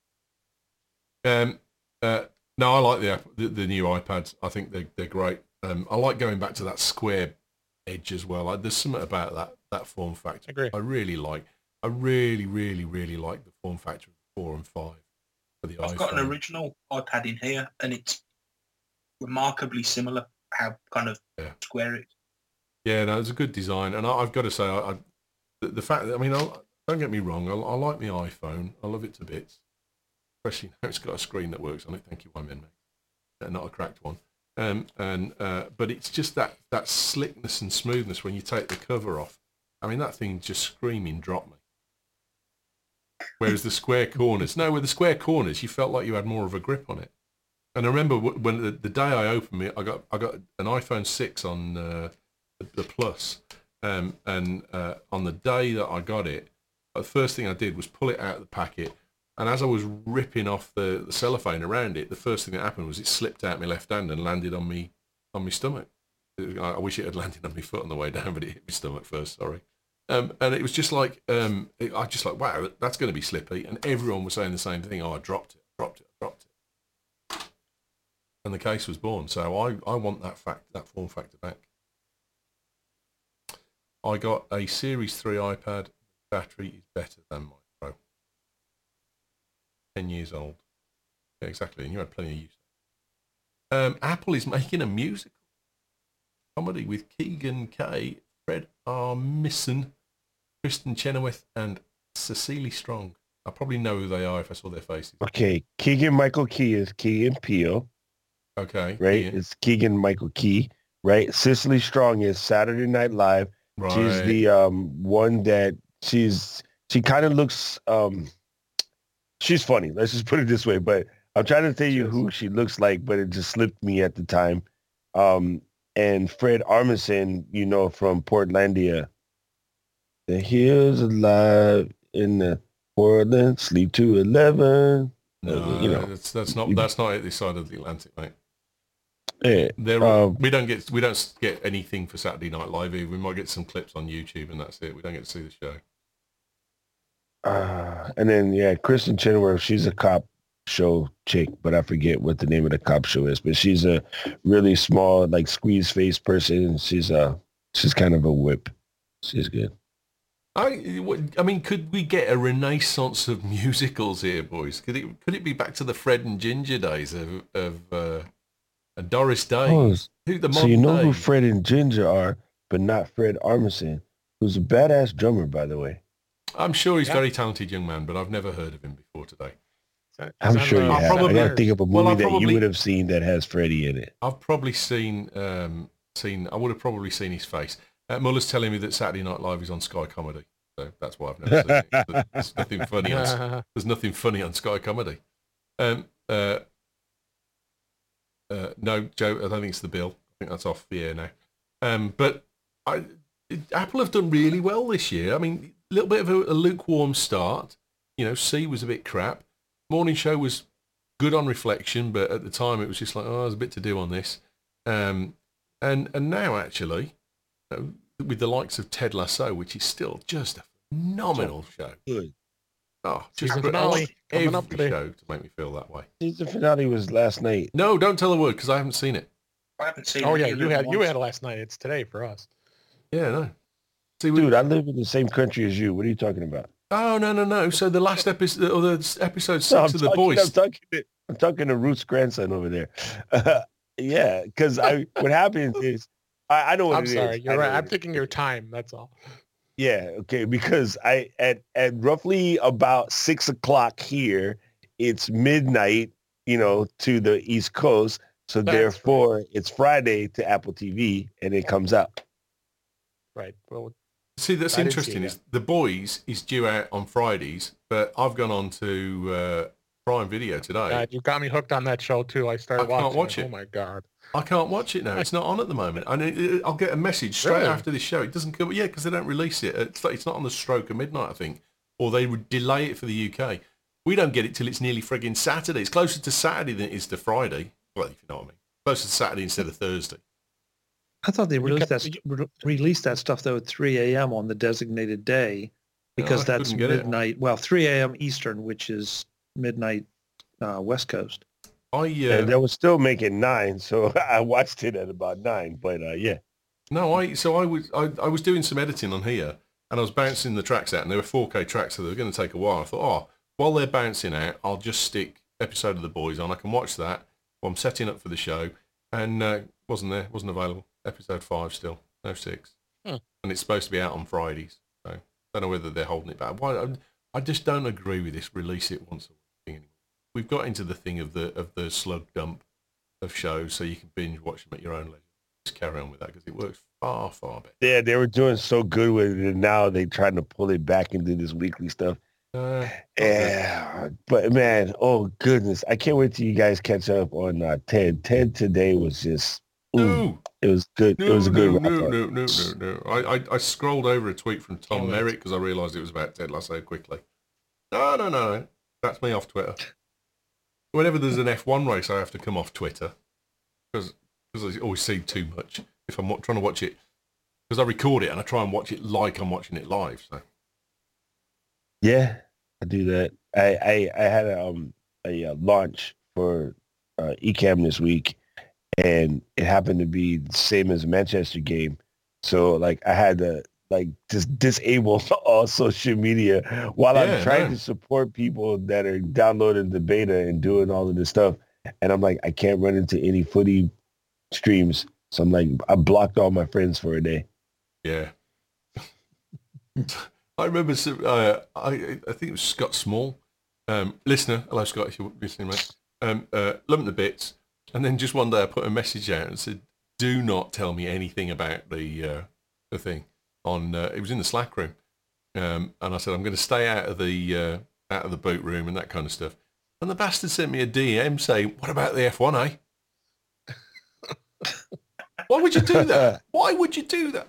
Um, uh, no, I like the, app- the the new iPads. I think they're they're great. Um, I like going back to that square edge as well. Like, there's something about that that form factor. Agree. I really like. I really, really, really like the form factor of the four and five for the I've iPhone. got an original iPad in here, and it's remarkably similar how kind of Yeah. square it is. Yeah, no, it's a good design, and I, I've got to say, I, I the, the fact that I mean, I, don't get me wrong, I, I like my iPhone. I love it to bits, especially now it's got a screen that works on it. Thank you, Wyman, mate. Uh, not a cracked one. Um, and uh, but it's just that that slickness and smoothness when you take the cover off. I mean, that thing just screaming drop me. Whereas the square corners, no, with the square corners, you felt like you had more of a grip on it. And I remember when the, the day I opened it, I got I got an iPhone six on uh, the, the Plus, um, and uh, on the day that I got it, the first thing I did was pull it out of the packet, and as I was ripping off the, the cellophane around it, the first thing that happened was it slipped out my left hand and landed on me on my stomach. I, I wish it had landed on my foot on the way down, but it hit my stomach first. Sorry. Um, and it was just like um, it, I just like wow, that's going to be slippy, and everyone was saying the same thing. Oh, I dropped it, dropped it, dropped it. And the case was born. So I, I want that fact that form factor back. I got a Series three iPad. Battery is better than my Pro. Ten years old. Yeah, exactly. And you had plenty of use. Um, Apple is making a musical comedy with Keegan Kay, Fred Armisen, Kristen Chenoweth, and Cecily Strong. I probably know who they are if I saw their faces. Okay, Keegan Michael Key is Key and Peele. Okay. Right? Ian. It's Keegan Michael Key, right? Cecily Strong is Saturday Night Live. Right. She's the um one that she's she kind of looks um she's funny. Let's just put it this way. But I'm trying to tell you who she looks like, but it just slipped me at the time. Um and Fred Armisen, you know, from Portlandia. The hills alive in the Portland, sleep to eleven. No, you know, that's that's not that's not at this side of the Atlantic, mate. Yeah, There, um, we don't get we don't get anything for Saturday Night Live. Either. We might get some clips on YouTube, and that's it. We don't get to see the show. Uh, and then yeah, Kristen Chenoweth, she's a cop show chick, but I forget what the name of the cop show is. But she's a really small, like squeeze face person. She's a she's kind of a whip. She's good. I I mean, could we get a renaissance of musicals here, boys? Could it could it be back to the Fred and Ginger days of of uh, Doris Day? Oh, Who the so you know day? who Fred and Ginger are, but not Fred Armisen, who's a badass drummer, by the way. I'm sure he's a Yeah. very talented young man, but I've never heard of him before today. So- I'm so, sure you uh, have. probably- I gotta think of a movie well, I that you probably- would have seen that has Freddie in it. I've probably seen um, seen I would have probably seen his face. Uh, Muller's telling me that Saturday Night Live is on Sky Comedy, so that's why I've never seen it. There's nothing funny on There's nothing funny on Sky Comedy. Um, uh, uh, no, Joe, I don't think it's the bill. I think that's off the air now. Um, but I, Apple have done really well this year. I mean, a little bit of a, a lukewarm start. You know, C was a bit crap. Morning Show was good on reflection, but at the time it was just like, oh, there's a bit to do on this. Um, and and now actually, you know, with the likes of Ted Lasso, which is still just a phenomenal show. Good. Oh, just Season great. I finale watch coming every up today. show to make me feel that way. Season finale was last night. No, don't tell a word because I haven't seen it. I haven't seen. Oh it yeah, either you had you once. had it last night. It's today for us. Yeah, no. See, we, Dude, I live in the same country as you. What are you talking about? oh no, no, no. So the last episode, or the episode six No, I'm of the talking, boys. I'm talking, to, I'm talking to Ruth's grandson over there. Uh, yeah, because I what happens is I, I know what I'm it sorry, is. you're I know right. what I'm it thinking your time. That's all. Yeah, okay, because I at at roughly about six o'clock here, it's midnight, you know, to the East Coast. So That's therefore, it's Friday to Apple T V, and it comes out. Right. Well, See, that's I didn't see interesting. that. Is the boys is due out on Fridays, but I've gone on to uh, Prime Video today. God, you got me hooked on that show too. I started I can't watching watch it. it. Oh my god. I can't watch it now. It's not on at the moment. And it, it, I'll get a message straight Really? after this show. It doesn't come. Yeah, because they don't release it. It's, like, it's not on the stroke of midnight, I think, or they would delay it for the U K. We don't get it till it's nearly frigging Saturday. It's closer to Saturday than it is to Friday. Well, if you know what I mean. Closer to Saturday instead of Thursday. I thought they released kept- that st- re- released that stuff though at three a.m. on the designated day because No, I that's couldn't get it. midnight. Well, three a.m. Eastern, which is midnight uh, West Coast. I And uh, that was still making nine, so I watched it at about nine. But uh, yeah, no, I so I was I, I was doing some editing on here, and I was bouncing the tracks out, and they were four K tracks, so they were going to take a while. I thought, oh, while they're bouncing out, I'll just stick episode of The Boys on. I can watch that while I'm setting up for the show, and uh, wasn't there, wasn't available. Episode five still, no six, Hmm. and it's supposed to be out on Fridays. So I don't know whether they're holding it back. Why? I, I just don't agree with this. Release it once a week thing anymore. We've got into the thing of the of the slug dump of shows, so you can binge watch them at your own leisure. Just carry on with that because it works far far better. yeah, they were doing so good with it, and now they're trying to pull it back into this weekly stuff. Uh, Yeah, but man, oh goodness, I can't wait till you guys catch up on uh, Ted. Ted today was just, mm, no, it was good. It no, was a good no, wrap no, up. no, no, no, no. I, I, I scrolled over a tweet from Tom Can't wait. Merritt because I realised it was about Ted Lasso quickly. No, no, no, no. That's me off Twitter. Whenever there's an F one race, I have to come off Twitter because I always see too much if I'm trying to watch it. Because I record it and I try and watch it like I'm watching it live. So Yeah, I do that. I I, I had a, um, a, uh launch for uh, Ecamm this week, and it happened to be the same as a Manchester game. So like I had to like just disable all social media while I'm Yeah, trying no. to support people that are downloading the beta and doing all of this stuff. And I'm like, I can't run into any footy streams. So I'm like, I blocked all my friends for a day. yeah. I remember, some- uh, I I think it was Scott Small, um, listener. Hello, Scott, if you're listening, mate. Um, uh, loving the bits, and then just one day I put a message out and said, "Do not tell me anything about the uh, the thing." On uh, it was in the Slack room, um, and I said, "I'm going to stay out of the uh, out of the boot room and that kind of stuff." And the bastard sent me a D M saying, "What about the F one, eh?" Why would you do that? Why would you do that?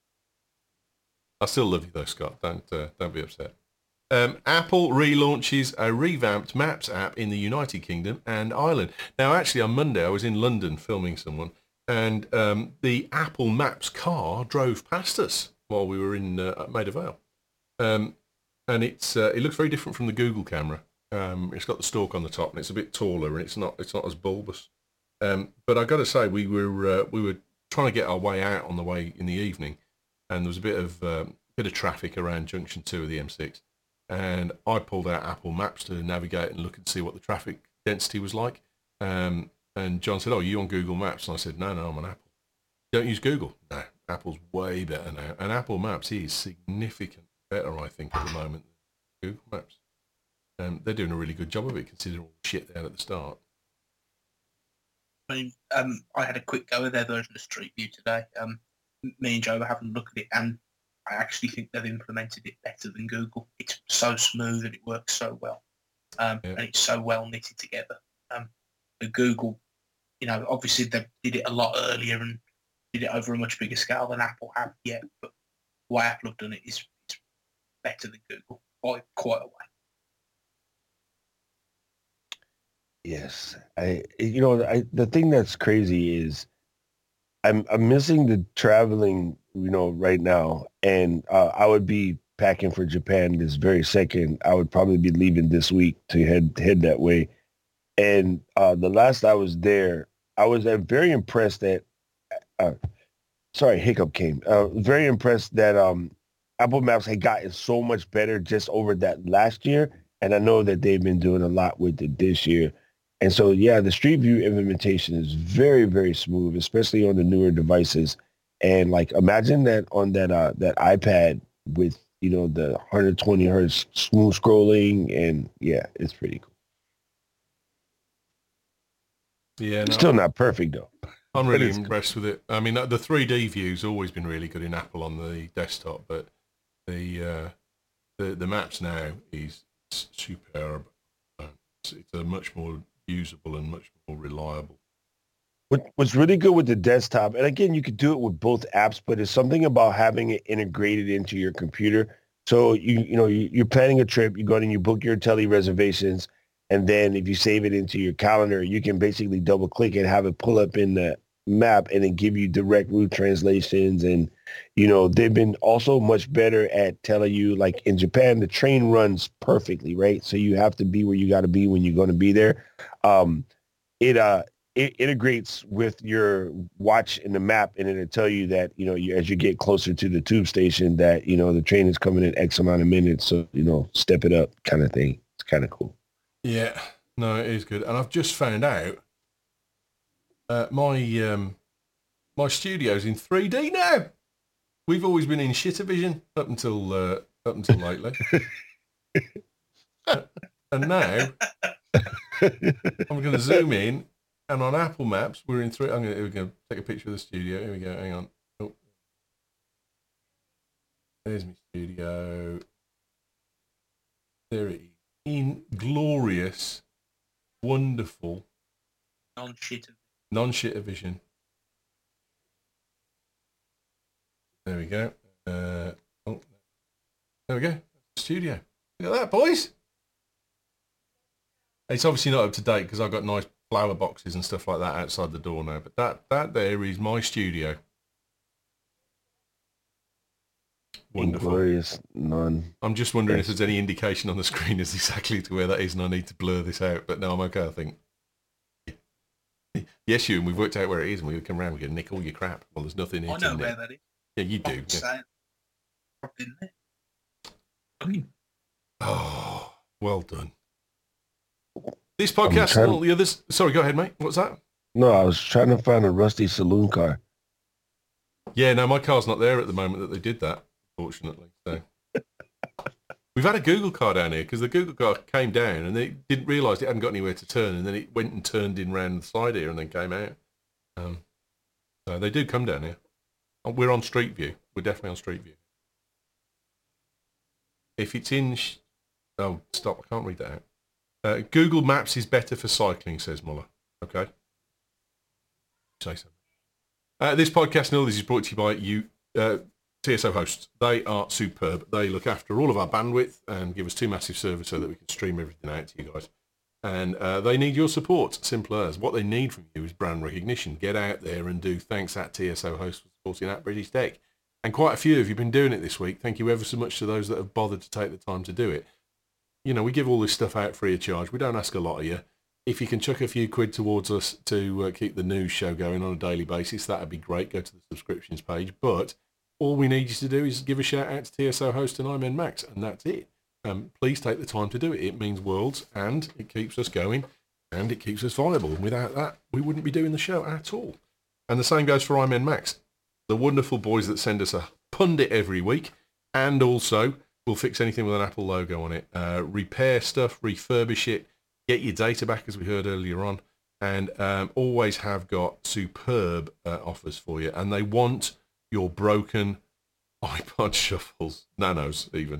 I still love you though, Scott. Don't uh, don't be upset. Um, Apple relaunches a revamped Maps app in the United Kingdom and Ireland. Now, actually, on Monday I was in London filming someone, and um, the Apple Maps car drove past us while we were in uh, Maida Vale, um, and it's uh, it looks very different from the Google camera. Um, it's got the stalk on the top, and it's a bit taller, and it's not it's not as bulbous. Um, but I got to say, we were uh, we were trying to get our way out on the way in the evening, and there was a bit of um, bit of traffic around Junction Two of the M six, and I pulled out Apple Maps to navigate and look and see what the traffic density was like. Um, and John said, "Oh, you on Google Maps?" And I said, "No, no, I'm on Apple." "Don't use Google." "No, Apple's way better now." And Apple Maps is significantly better, I think, at the moment than Google Maps. Um, they're doing a really good job of it, considering all the shit they had at the start. I mean, um, I had a quick go at their version of Street View today. Um, me and Joe were having a look at it, and I actually think they've implemented it better than Google. It's so smooth and it works so well, um, Yeah. and it's so well knitted together. Um, the Google, you know, obviously they did it a lot earlier and did it over a much bigger scale than Apple have yet, but the way Apple have done it is, is better than Google by quite a way. Yes, I. You know, I the thing that's crazy is I'm I'm missing the traveling. You know, right now, and uh, I would be packing for Japan this very second. I would probably be leaving this week to head head that way. And uh, the last I was there, I was uh, very impressed that. Uh, sorry, hiccup came. Uh, very impressed that um, Apple Maps had gotten so much better just over that last year, and I know that they've been doing a lot with it this year. And so, yeah, the Street View implementation is very, very smooth, especially on the newer devices. And like, imagine that on that uh, that iPad with you know the one hundred twenty hertz smooth scrolling, and yeah, it's pretty cool. Yeah, no, Still not perfect though. I'm really it's impressed with it. I mean, the three D view's always been really good in Apple on the desktop, but the uh, the the maps now is superb. It's, it's a much more usable and much more reliable. What, what's really good with the desktop, and again, you could do it with both apps, but it's something about having it integrated into your computer. So you you know you, you're planning a trip, you go and you book your tele reservations, and then if you save it into your calendar, you can basically double click and have it pull up in the map and then give you direct route translations. And you know they've been also much better at telling you, like in Japan, the train runs perfectly, right? So you have to be where you got to be when you're going to be there. Um, it uh it integrates with your watch in the map, and it'll tell you that you know you, as you get closer to the tube station that you know the train is coming in X amount of minutes, so you know step it up, kind of thing. It's kind of cool. Yeah, no, it is good. And I've just found out uh, my um, my studio's in three D now. We've always been in shitter vision up until uh, up until lately, and now I'm going to zoom in, and on Apple Maps we're in three. I'm going to, we're going to take a picture of the studio. Here we go. Hang on. Oh, there's my studio. There it is. Inglorious, wonderful, Non-shit. non-shitter vision. There we go. Uh, oh, there we go. Studio. Look at that, boys. It's obviously not up to date because I've got nice flower boxes and stuff like that outside the door now. But that that there is my studio. Wonderful. Inglorious none. I'm just wondering Yes. if there's any indication on the screen as exactly to where that is, and I need to blur this out. But no, I'm okay, I think. Yes, you, and we've worked out where it is, and we come around, we can nick all your crap. Well, there's nothing here I to know nick. where that is. Yeah, you do. I'm Yeah. saying, drop in there. Okay. Oh, well done. This podcast trying- and all the others... Sorry, go ahead, mate. What's that? No, I was trying to find a rusty saloon car. Yeah, no, my car's not there at the moment that they did that, fortunately. So we've had a Google car down here because the Google car came down and they didn't realise it hadn't got anywhere to turn, and then it went and turned in round the side here and then came out. Um, so they do come down here. We're on Street View. We're definitely on Street View. If it's in... Sh- oh, stop. I can't read that out. Uh, Google Maps is better for cycling, says Muller. Okay. Say so. Uh, this podcast and all this is brought to you by you, uh, T S O hosts. They are superb. They look after all of our bandwidth and give us two massive servers so that we can stream everything out to you guys. And uh, they need your support. Simple as. What they need from you is brand recognition. Get out there and do thanks at T S O hosts for supporting at British Tech. And quite a few of you have been doing it this week. Thank you ever so much to those that have bothered to take the time to do it. You know, we give all this stuff out free of charge. We don't ask a lot of you. If you can chuck a few quid towards us to uh, keep the news show going on a daily basis, that would be great. Go to the subscriptions page. But all we need you to do is give a shout out to T S O Host and I'm N Max, and that's it. Um, please take the time to do it. It means worlds, and it keeps us going, and it keeps us viable. And without that, we wouldn't be doing the show at all. And the same goes for I'm N Max, the wonderful boys that send us a pundit every week, and also will fix anything with an Apple logo on it. Uh, repair stuff, refurbish it, get your data back, as we heard earlier on, and um, always have got superb uh, offers for you. And they want your broken iPod shuffles, nanos even.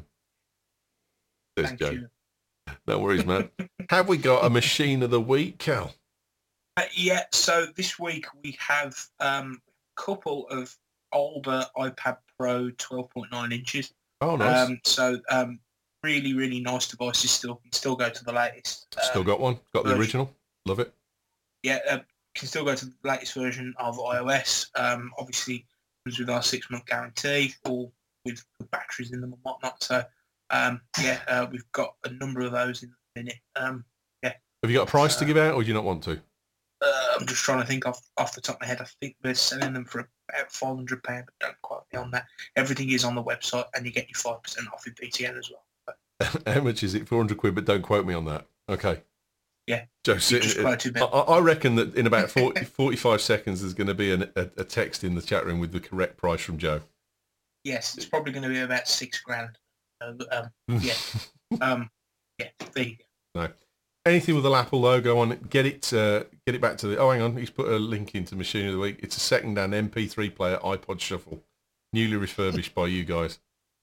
There's Thank Joe. you. No worries, man. Have we got a machine of the week, Cal? Uh, yeah, so this week we have um, a couple of older iPad Pro twelve point nine inches. Oh, nice. Um, so um, really, really nice devices. Still can still go to the latest. Still um, got one. Got the version. original. Love it. Yeah, uh, can still go to the latest version of iOS. Um, obviously, comes with our six-month guarantee, all with good batteries in them and whatnot. So, um, yeah, uh, we've got a number of those in the minute. Um, yeah. Have you got a price to Uh, give out, or do you not want to? Uh, I'm just trying to think off off the top of my head. I think we're selling them for about five hundred pounds, but don't quote me on that. Everything is on the website, and you get your five percent off your P T N as well. How much is it? four hundred quid, but don't quote me on that. Okay. Yeah. Joe, You sit- just quoted me. I, I reckon that in about forty, forty-five seconds there's going to be an, a, a text in the chat room with the correct price from Joe. Yes, it's probably going to be about six grand. Uh, um, yeah. um, yeah, there you go. No. Anything with the Apple logo on it, get it uh, get it back to the... Oh, hang on. He's put a link into Machine of the Week. It's a second-hand M P three player iPod Shuffle, newly refurbished by you guys.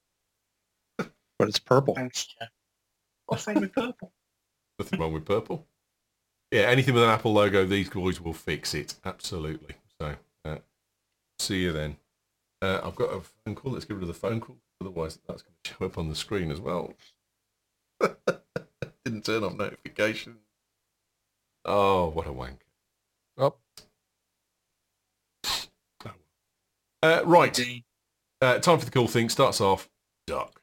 But it's purple. Thanks, Joe. What's wrong with purple? Nothing wrong with purple. Yeah, anything with an Apple logo, these boys will fix it. Absolutely. So, uh, see you then. Uh, I've got a phone call. Let's get rid of the phone call. Otherwise, that's going to show up on the screen as well. Didn't turn off notifications. Oh, what a wank. Oh. Oh. Uh, right. Indeed. Uh, time for the cool thing. Starts off, Doc.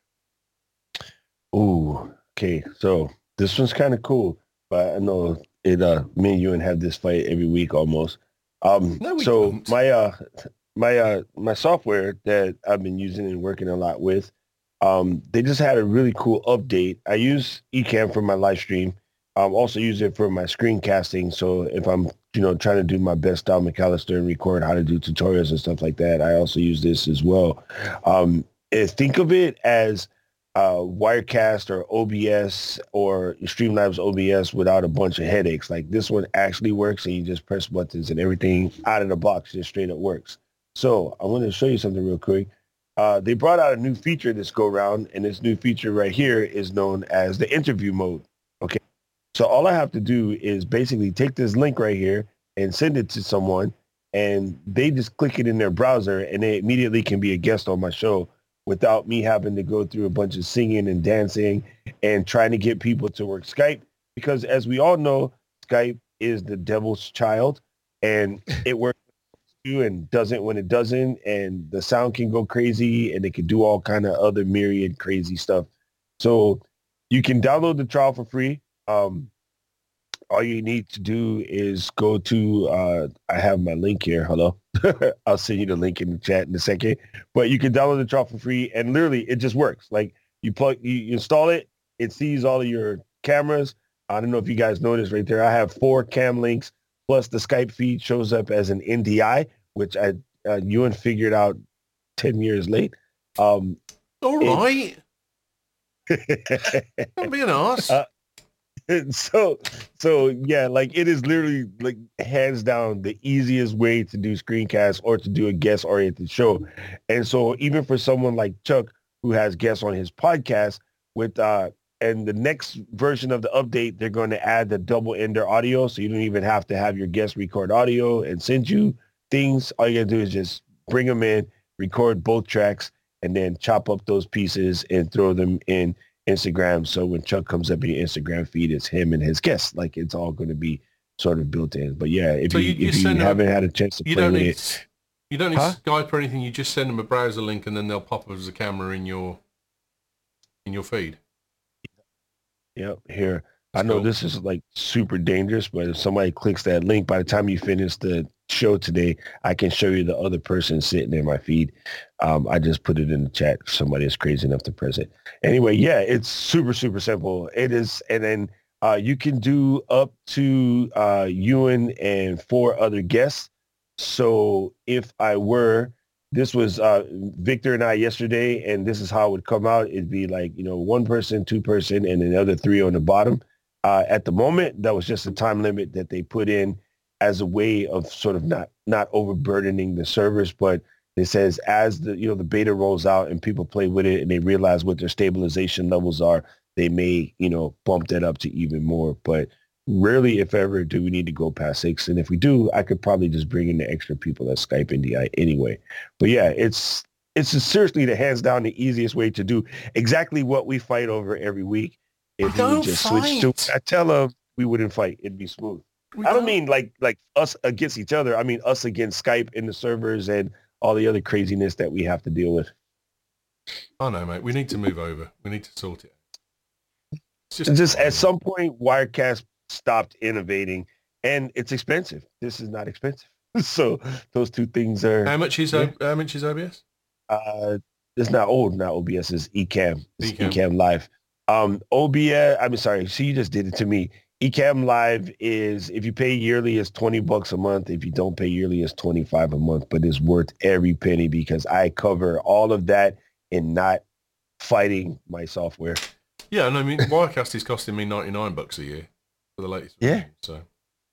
Ooh, okay. So this one's kind of cool, but I know it. Uh, me and you and have this fight every week almost. Um, No, we so don't. my uh, my uh, my software that I've been using and working a lot with, um, they just had a really cool update. I use Ecamm for my live stream. Um, also use it for my screencasting. So if I'm, you know, trying to do my best Don McAllister and record how to do tutorials and stuff like that, I also use this as well. Um, and think of it as uh, Wirecast or O B S or Streamlabs O B S without a bunch of headaches. Like this one actually works, and you just press buttons and everything out of the box just straight up works. So I want to show you something real quick. uh, they brought out a new feature this go round, and this new feature right here is known as the interview mode. Okay. So all I have to do is basically take this link right here and send it to someone, and they just click it in their browser, and they immediately can be a guest on my show without me having to go through a bunch of singing and dancing and trying to get people to work Skype. Because as we all know, Skype is the devil's child, and it works and doesn't when it doesn't, and the sound can go crazy, and it can do all kind of other myriad crazy stuff. So you can download the trial for free. Um, all you need to do is go to, uh, I have my link here. Hello. I'll send you the link in the chat in a second, but you can download the trial for free, and literally it just works. Like you plug, you install it, it sees all of your cameras. I don't know if you guys noticed right there. I have four cam links. Plus, the Skype feed shows up as an N D I, which I uh, Ewan figured out ten years late. Um, All right. Don't be an arse. Uh, so, so yeah, like it is literally like hands down the easiest way to do screencasts or to do a guest-oriented show. And so even for someone like Chuck, who has guests on his podcast with uh, and the next version of the update, they're going to add the double ender audio. So you don't even have to have your guest record audio and send you things. All you got to do is just bring them in, record both tracks, and then chop up those pieces and throw them in Instagram. So when Chuck comes up in your Instagram feed, it's him and his guests. Like it's all going to be sort of built in. But yeah, if So you, you- you if you send them- haven't had a chance to You play don't with need it, you don't need Huh? Skype or anything. You just send them a browser link, and then they'll pop up as a camera in your in your feed. yep, here. I That's know cool. this is like super dangerous, but if somebody clicks that link, by the time you finish the show today, I can show you the other person sitting in my feed. Um, I just put it in the chat. If somebody is crazy enough to press it. Anyway, yeah, it's super, super simple. It is. And then uh, you can do up to uh, Ewan and four other guests. So if I were, this was uh, Victor and I yesterday, and this is how it would come out. It'd be like, you know, one person, two person, and another three on the bottom. Uh, at the moment, that was just a time limit that they put in as a way of sort of not not overburdening the servers. But it says as the you know the beta rolls out and people play with it and they realize what their stabilization levels are, they may you know bump that up to even more. But rarely, if ever, do we need to go past six. And if we do, I could probably just bring in the extra people that Skype N D I anyway. But yeah, it's it's seriously the hands down the easiest way to do exactly what we fight over every week. If we Don't would just switch to, fight. I tell them we wouldn't fight. It'd be smooth. We I don't mean like like us against each other. I mean us against Skype and the servers and all the other craziness that we have to deal with. I know, mate. We need to move over. We need to sort it out. It's Just, just time. at some point, Wirecast stopped innovating, and it's expensive. This is not expensive. So those two things are. How much is Yeah. O- how much is O B S? Uh, it's not old. Not O B S. It's Ecamm. It's Ecamm. Ecamm Live. Um, O B S. I'm sorry. See, you just did it to me. Ecamm Live is, if you pay yearly, it's twenty bucks a month. If you don't pay yearly, it's twenty-five a month. But it's worth every penny because I cover all of that and not fighting my software. Yeah, and I mean, Wirecast is costing me ninety-nine bucks a year for the latest. Yeah. version, So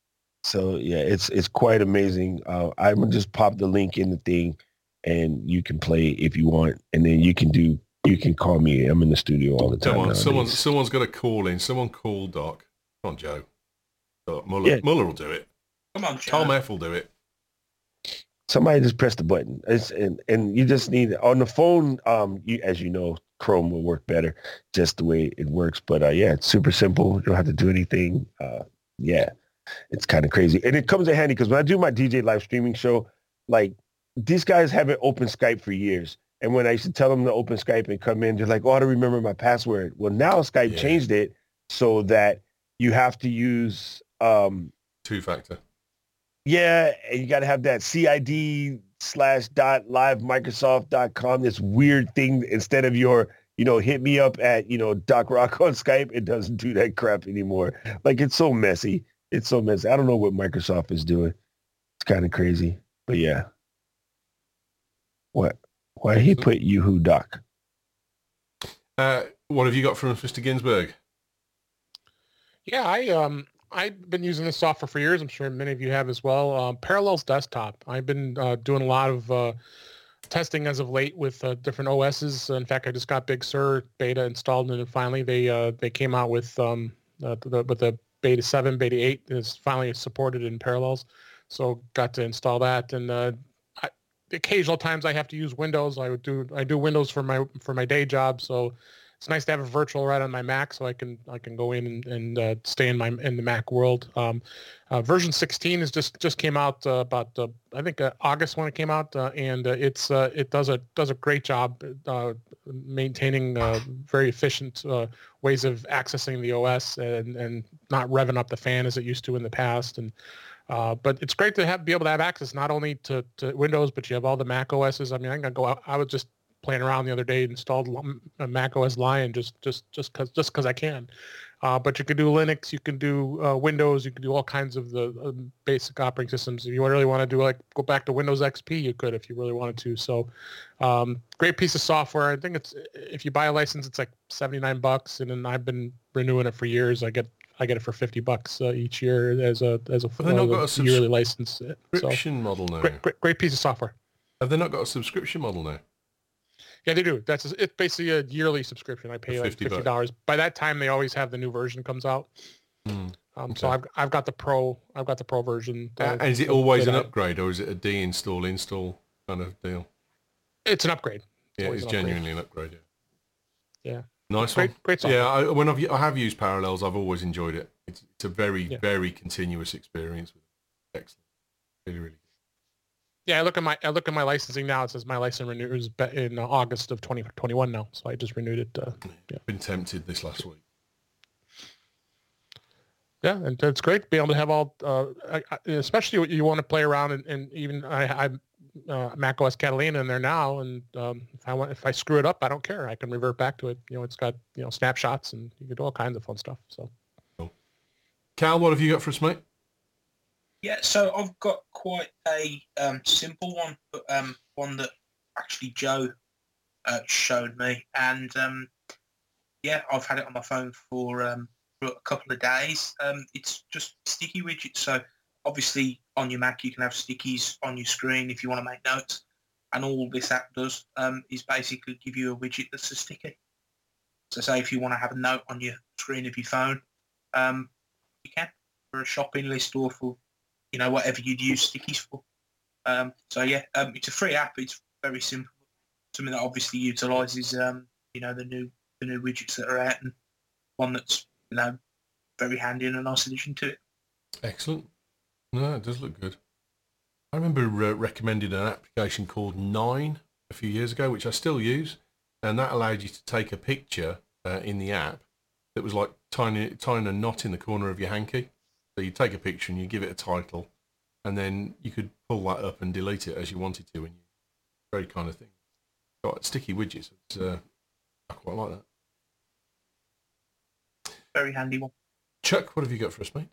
So yeah, it's it's quite amazing. Uh, I would just pop the link in the thing, and you can play if you want, and then you can do you can call me. I'm in the studio all the time. come on, nowadays. someone someone's got to call in. Someone call Doc. Come on, Joe. Oh, Muller, Yeah. Muller will do it. Come on, Joe. Tom F will do it. Somebody just press the button. It's, and and you just need on the phone. Um, you, as you know, Chrome will work better, just the way it works. But uh, yeah, it's super simple. You don't have to do anything. Uh, yeah, it's kind of crazy, and it comes in handy because when I do my D J live streaming show, like these guys haven't opened Skype for years. And when I used to tell them to open Skype and come in, they're like, "Oh, I don't remember my password." Well, now Skype Yeah. changed it so that you have to use. Um, Two factor. Yeah, and you got to have that C I D slash dot live Microsoft dot com, this weird thing instead of your, you know, hit me up at, you know, Doc Rock on Skype. It doesn't do that crap anymore. Like, it's so messy. It's so messy. I don't know what Microsoft is doing. It's kind of crazy. But yeah. What? Why did he put Yoo-hoo Doc? Uh, what have you got from Mister Ginsburg? Yeah, I um I've been using this software for years. I'm sure many of you have as well. Um, Parallels Desktop. I've been uh, doing a lot of uh, testing as of late with uh, different O Ss. In fact, I just got Big Sur beta installed, and finally they uh, they came out with um uh, the, with the beta seven, beta eight is finally supported in Parallels. So got to install that, and uh, I, the occasional times I have to use Windows. I would do I do Windows for my for my day job, so it's nice to have a virtual right on my Mac, so I can I can go in and, and uh, stay in my in the Mac world. Um, uh, version sixteen is just just came out uh, about uh, I think uh, August when it came out, uh, and uh, it's uh, it does a does a great job uh, maintaining uh, very efficient uh, ways of accessing the O S and and not revving up the fan as it used to in the past. And uh, but it's great to have be able to have access not only to, to Windows, but you have all the Mac O Ss. I mean, I can go out. I was just playing around the other day, installed a Mac O S Lion just just just because just because I can. Uh, but you can do Linux, you can do uh, Windows, you can do all kinds of the uh, basic operating systems. If you really want to do like go back to Windows X P, you could if you really wanted to. So, um, great piece of software. I think it's if you buy a license, it's like seventy-nine bucks, and then I've been renewing it for years. I get I get it for fifty bucks uh, each year as a as a, Have they not uh, got a yearly license. subscription so, model now? Great, great, great piece of software. Have they not got a subscription model now? Yeah, they do. That's it's basically a yearly subscription. I pay For like fifty fifty dollars. By that time, they always have the new version comes out. Mm, um, okay. So I've I've got the pro. I've got the pro version. Uh, and is it always an upgrade, or is it a deinstall install kind of deal? It's an upgrade. It's Yeah, it's an genuinely an upgrade. Yeah. Yeah. Nice Great, one. great software. Yeah, I, when I've I have used Parallels, I've always enjoyed it. It's, it's a very Yeah. very continuous experience. Excellent. Really really good. Yeah, I look at my I look at my licensing now. It says my license renews be- in uh, August of twenty twenty-one now. So I just renewed it. Uh, yeah. Been tempted this last week. Yeah, and it's great to be able to have all, uh, I, I, especially when you want to play around, and, and even I, I'm uh, macOS Catalina in there now, and um, if I want, if I screw it up, I don't care. I can revert back to it. You know, it's got you know snapshots, and you can do all kinds of fun stuff. So, cool. Cal, what have you got for us, mate? Yeah, so I've got quite a um, simple one, but um, one that actually Joe uh, showed me, and um, yeah, I've had it on my phone for, um, for a couple of days. Um, it's just sticky widgets. So obviously on your Mac you can have stickies on your screen if you want to make notes, and all this app does um, is basically give you a widget that's a sticky. So say if you want to have a note on your screen of your phone, um, you can for a shopping list or for you know, whatever you'd use stickies for. Um, so yeah, um, it's a free app. It's very simple. Something that obviously utilises, um, you know, the new the new widgets that are out, and one that's you know very handy and a nice addition to it. Excellent. No, it does look good. I remember uh, recommending an application called Nine a few years ago, which I still use, and that allowed you to take a picture uh, in the app that was like tying tying a knot in the corner of your hanky. So you take a picture and you give it a title, and then you could pull that up and delete it as you wanted to, and you very kind of thing. Got sticky widgets. It's, uh, I quite like that. Very handy one. Chuck, what have you got for us, mate?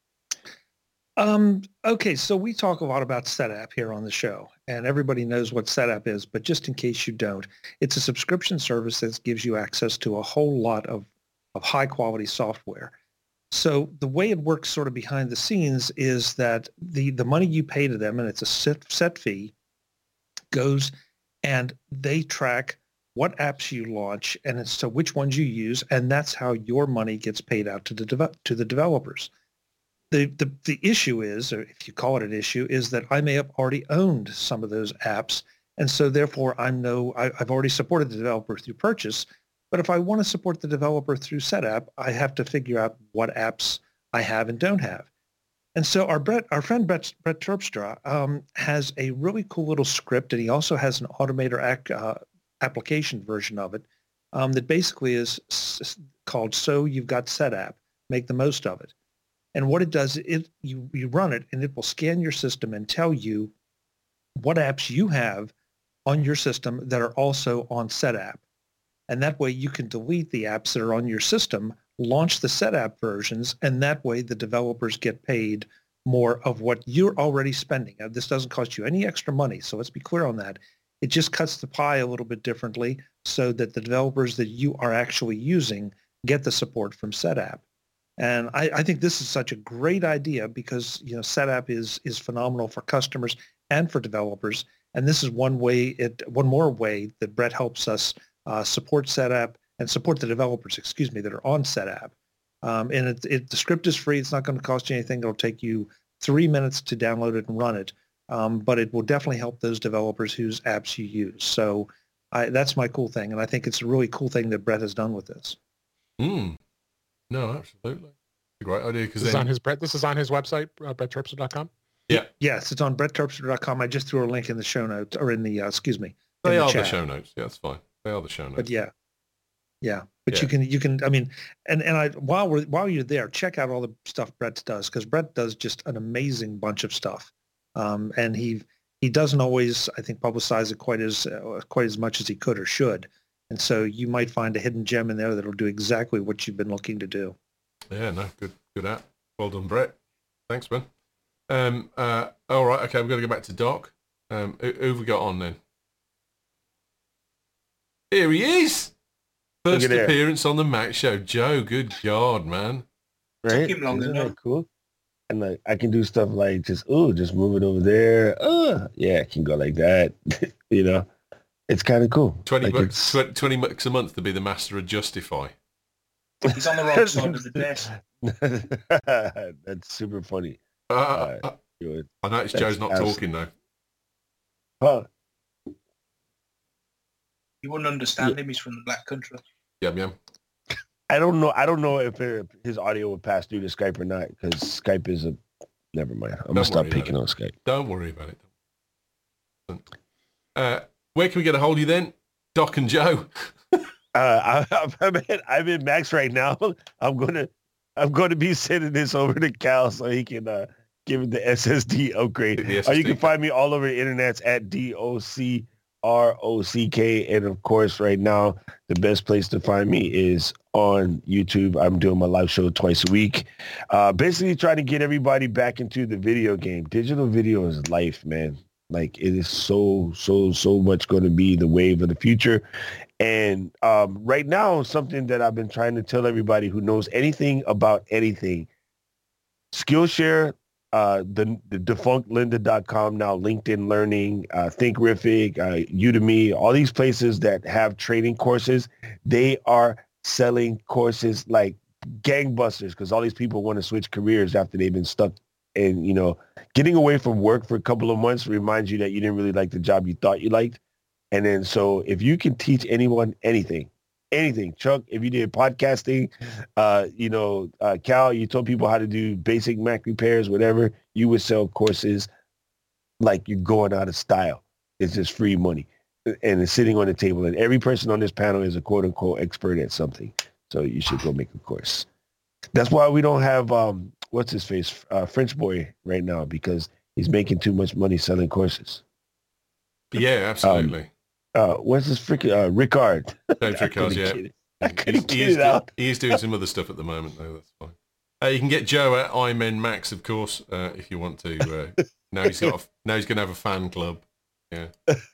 Um, okay, so we talk a lot about SetApp here on the show, and everybody knows what SetApp is, but just in case you don't, it's a subscription service that gives you access to a whole lot of, of high-quality software. So the way it works sort of behind the scenes is that the, the money you pay to them, and it's a set, set fee, goes and they track what apps you launch and it's so which ones you use, and that's how your money gets paid out to the deve- to the developers. The, the the issue is, or if you call it an issue, is that I may have already owned some of those apps, and so therefore I'm no I, I've already supported the developer through purchase. But if I want to support the developer through SetApp, I have to figure out what apps I have and don't have. And so our Brett, our friend Brett, Brett Terpstra um, has a really cool little script, and he also has an Automator ac- uh, application version of it um, that basically is s- called So You've Got SetApp. Make the most of it. And what it does, it you, you run it, and it will scan your system and tell you what apps you have on your system that are also on SetApp. And that way you can delete the apps that are on your system, launch the SetApp versions, and that way the developers get paid more of what you're already spending. Now, this doesn't cost you any extra money, so let's be clear on that. It just cuts the pie a little bit differently so that the developers that you are actually using get the support from SetApp. And I, I think this is such a great idea because, you know, SetApp is is phenomenal for customers and for developers. And this is one way, it one more way that Brett helps us uh, support SetApp and support the developers, excuse me, that are on SetApp. Um, and it, it, the script is free. It's not going to cost you anything. It'll take you three minutes to download it and run it. Um, but it will definitely help those developers whose apps you use. So I, that's my cool thing. And I think it's a really cool thing that Brett has done with this. Mm. No, absolutely. A great idea. This, then... is on his, Brett, this is on his website, uh, brett terpstra dot com? Yeah. Yes, it's on brett terpstra dot com. I just threw a link in the show notes, or in the, uh, excuse me. They the are chat. the show notes. Yeah, that's fine. They are the show notes. But yeah. Yeah. But yeah. you can, you can, I mean, and, and I, while we're, while you're there, check out all the stuff Brett does, because Brett does just an amazing bunch of stuff. Um, and he, he doesn't always, I think, publicize it quite as, uh, quite as much as he could or should. And so you might find a hidden gem in there that'll do exactly what you've been looking to do. Yeah, no, good, good app. Well done, Brett. Thanks, man. Um, uh, all right, okay, we've got to go back to Doc. Um, who, who have we got on then? Here he is. First appearance on the Mac Show. Joe, good God, man. Right? Took him long Isn't enough. that cool? And like I can do stuff like just, oh, just move it over there. Uh, yeah, I can go like that. You know, it's kind of cool. twenty like bucks, twenty, twenty bucks a month to be the master of Justify. He's on the wrong side of the desk. That's super funny. Uh, Uh, uh, good. I noticed That's Joe's not absolutely- talking though. Huh. You wouldn't understand him. He's from the Black Country. Yum yum. I don't know. I don't know if it, his audio will pass through to Skype or not, because Skype is a. Never mind. I'm gonna stop worry picking about on Skype. Don't worry about it. Uh, where can we get a hold of you then, Doc and Joe? Uh, I, I'm, in, I'm in Max right now. I'm gonna. I'm going to be sending this over to Cal so he can uh, give it the S S D upgrade. The S S D. Or you can find me all over the internet at D O C R O C K. And of course, right now, the best place to find me is on YouTube. I'm doing my live show twice a week. Uh, basically trying to get everybody back into the video game. Digital video is life, man. Like it is so, so, so much going to be the wave of the future. And um, right now, something that I've been trying to tell everybody who knows anything about anything, Skillshare, uh, the, the defunct lynda dot com, now LinkedIn Learning, uh, Thinkific, uh, Udemy, all these places that have training courses, they are selling courses like gangbusters because all these people want to switch careers after they've been stuck. And, you know, getting away from work for a couple of months reminds you that you didn't really like the job you thought you liked. And then so if you can teach anyone anything, anything, Chuck, if you did podcasting, uh, you know, uh, Cal, you told people how to do basic Mac repairs, whatever, you would sell courses like you're going out of style. It's just free money. And it's sitting on the table. And every person on this panel is a quote unquote expert at something. So you should go make a course. That's why we don't have, um, what's his face, uh, French boy right now, because he's making too much money selling courses. Yeah, absolutely. Um, Uh, what's this freaking uh, Ricard? James Ricard, yeah. It. I couldn't he, get is it out. do, he is doing some other stuff at the moment, though. That's fine. Uh, you can get Joe at iMen Max, of course, uh, if you want to. Uh, now he's got. A, now he's going to have a fan club. Yeah.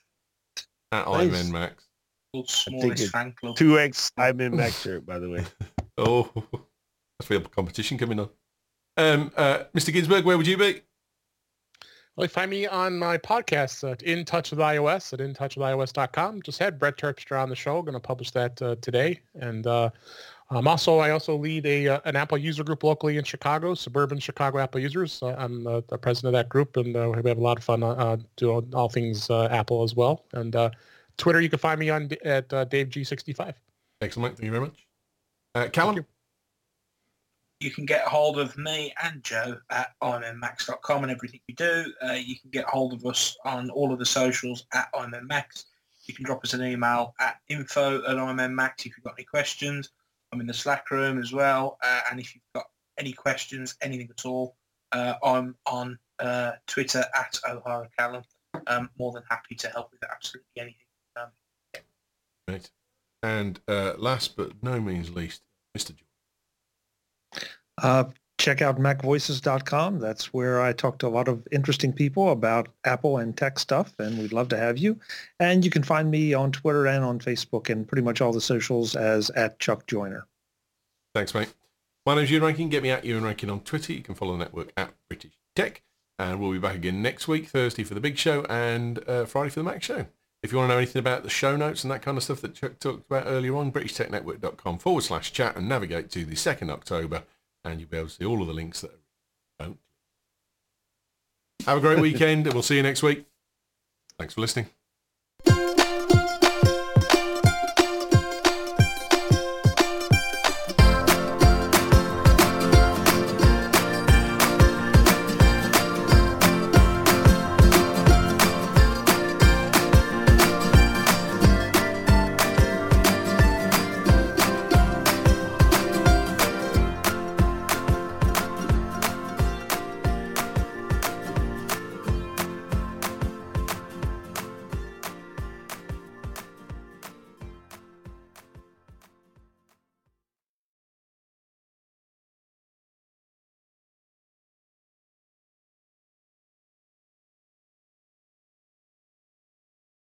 At Nice. iMen Max. World's think smallest it- fan club. two X I'm in Max shirt, by the way. Oh, that's real competition coming on. Um, uh, Mister Ginsberg, where would you be? Well, you find me on my podcast, uh, In Touch with iOS at in touch with ios dot com. Just had Brett Terpstra on the show. Going to publish that uh, today. And uh, um, also, I also lead a uh, an Apple user group locally in Chicago, suburban Chicago Apple users. Uh, I'm uh, the president of that group, and uh, we have a lot of fun uh, doing all things uh, Apple as well. And uh, Twitter, you can find me on at uh, Dave G sixty-five. Excellent. Thank you very much. Uh, Callum? Thank You can get a hold of me and Joe at i m n max dot com and everything we do. Uh, you can get a hold of us on all of the socials at imnmax. You can drop us an email at info at imnmax if you've got any questions. I'm in the Slack room as well. Uh, and if you've got any questions, anything at all, uh, I'm on uh, Twitter at O'Hara Callum. Um, more than happy to help with absolutely anything. Um, Right. And uh, last but no means least, Mister George. Uh, check out mac voices dot com. That's where I talk to a lot of interesting people about Apple and tech stuff, and we'd love to have you. And you can find me on Twitter and on Facebook and pretty much all the socials as at Chuck Joyner. Thanks, mate. My name's Ewan Rankin. Get me at Ewan Rankin on Twitter. You can follow the network at British Tech. And we'll be back again next week, Thursday for the big show and uh, Friday for the Mac show. If you want to know anything about the show notes and that kind of stuff that Chuck talked about earlier on, britishtechnetwork.com forward slash chat and navigate to the second of October and you'll be able to see all of the links that don't. Have a great weekend and we'll see you next week. Thanks for listening.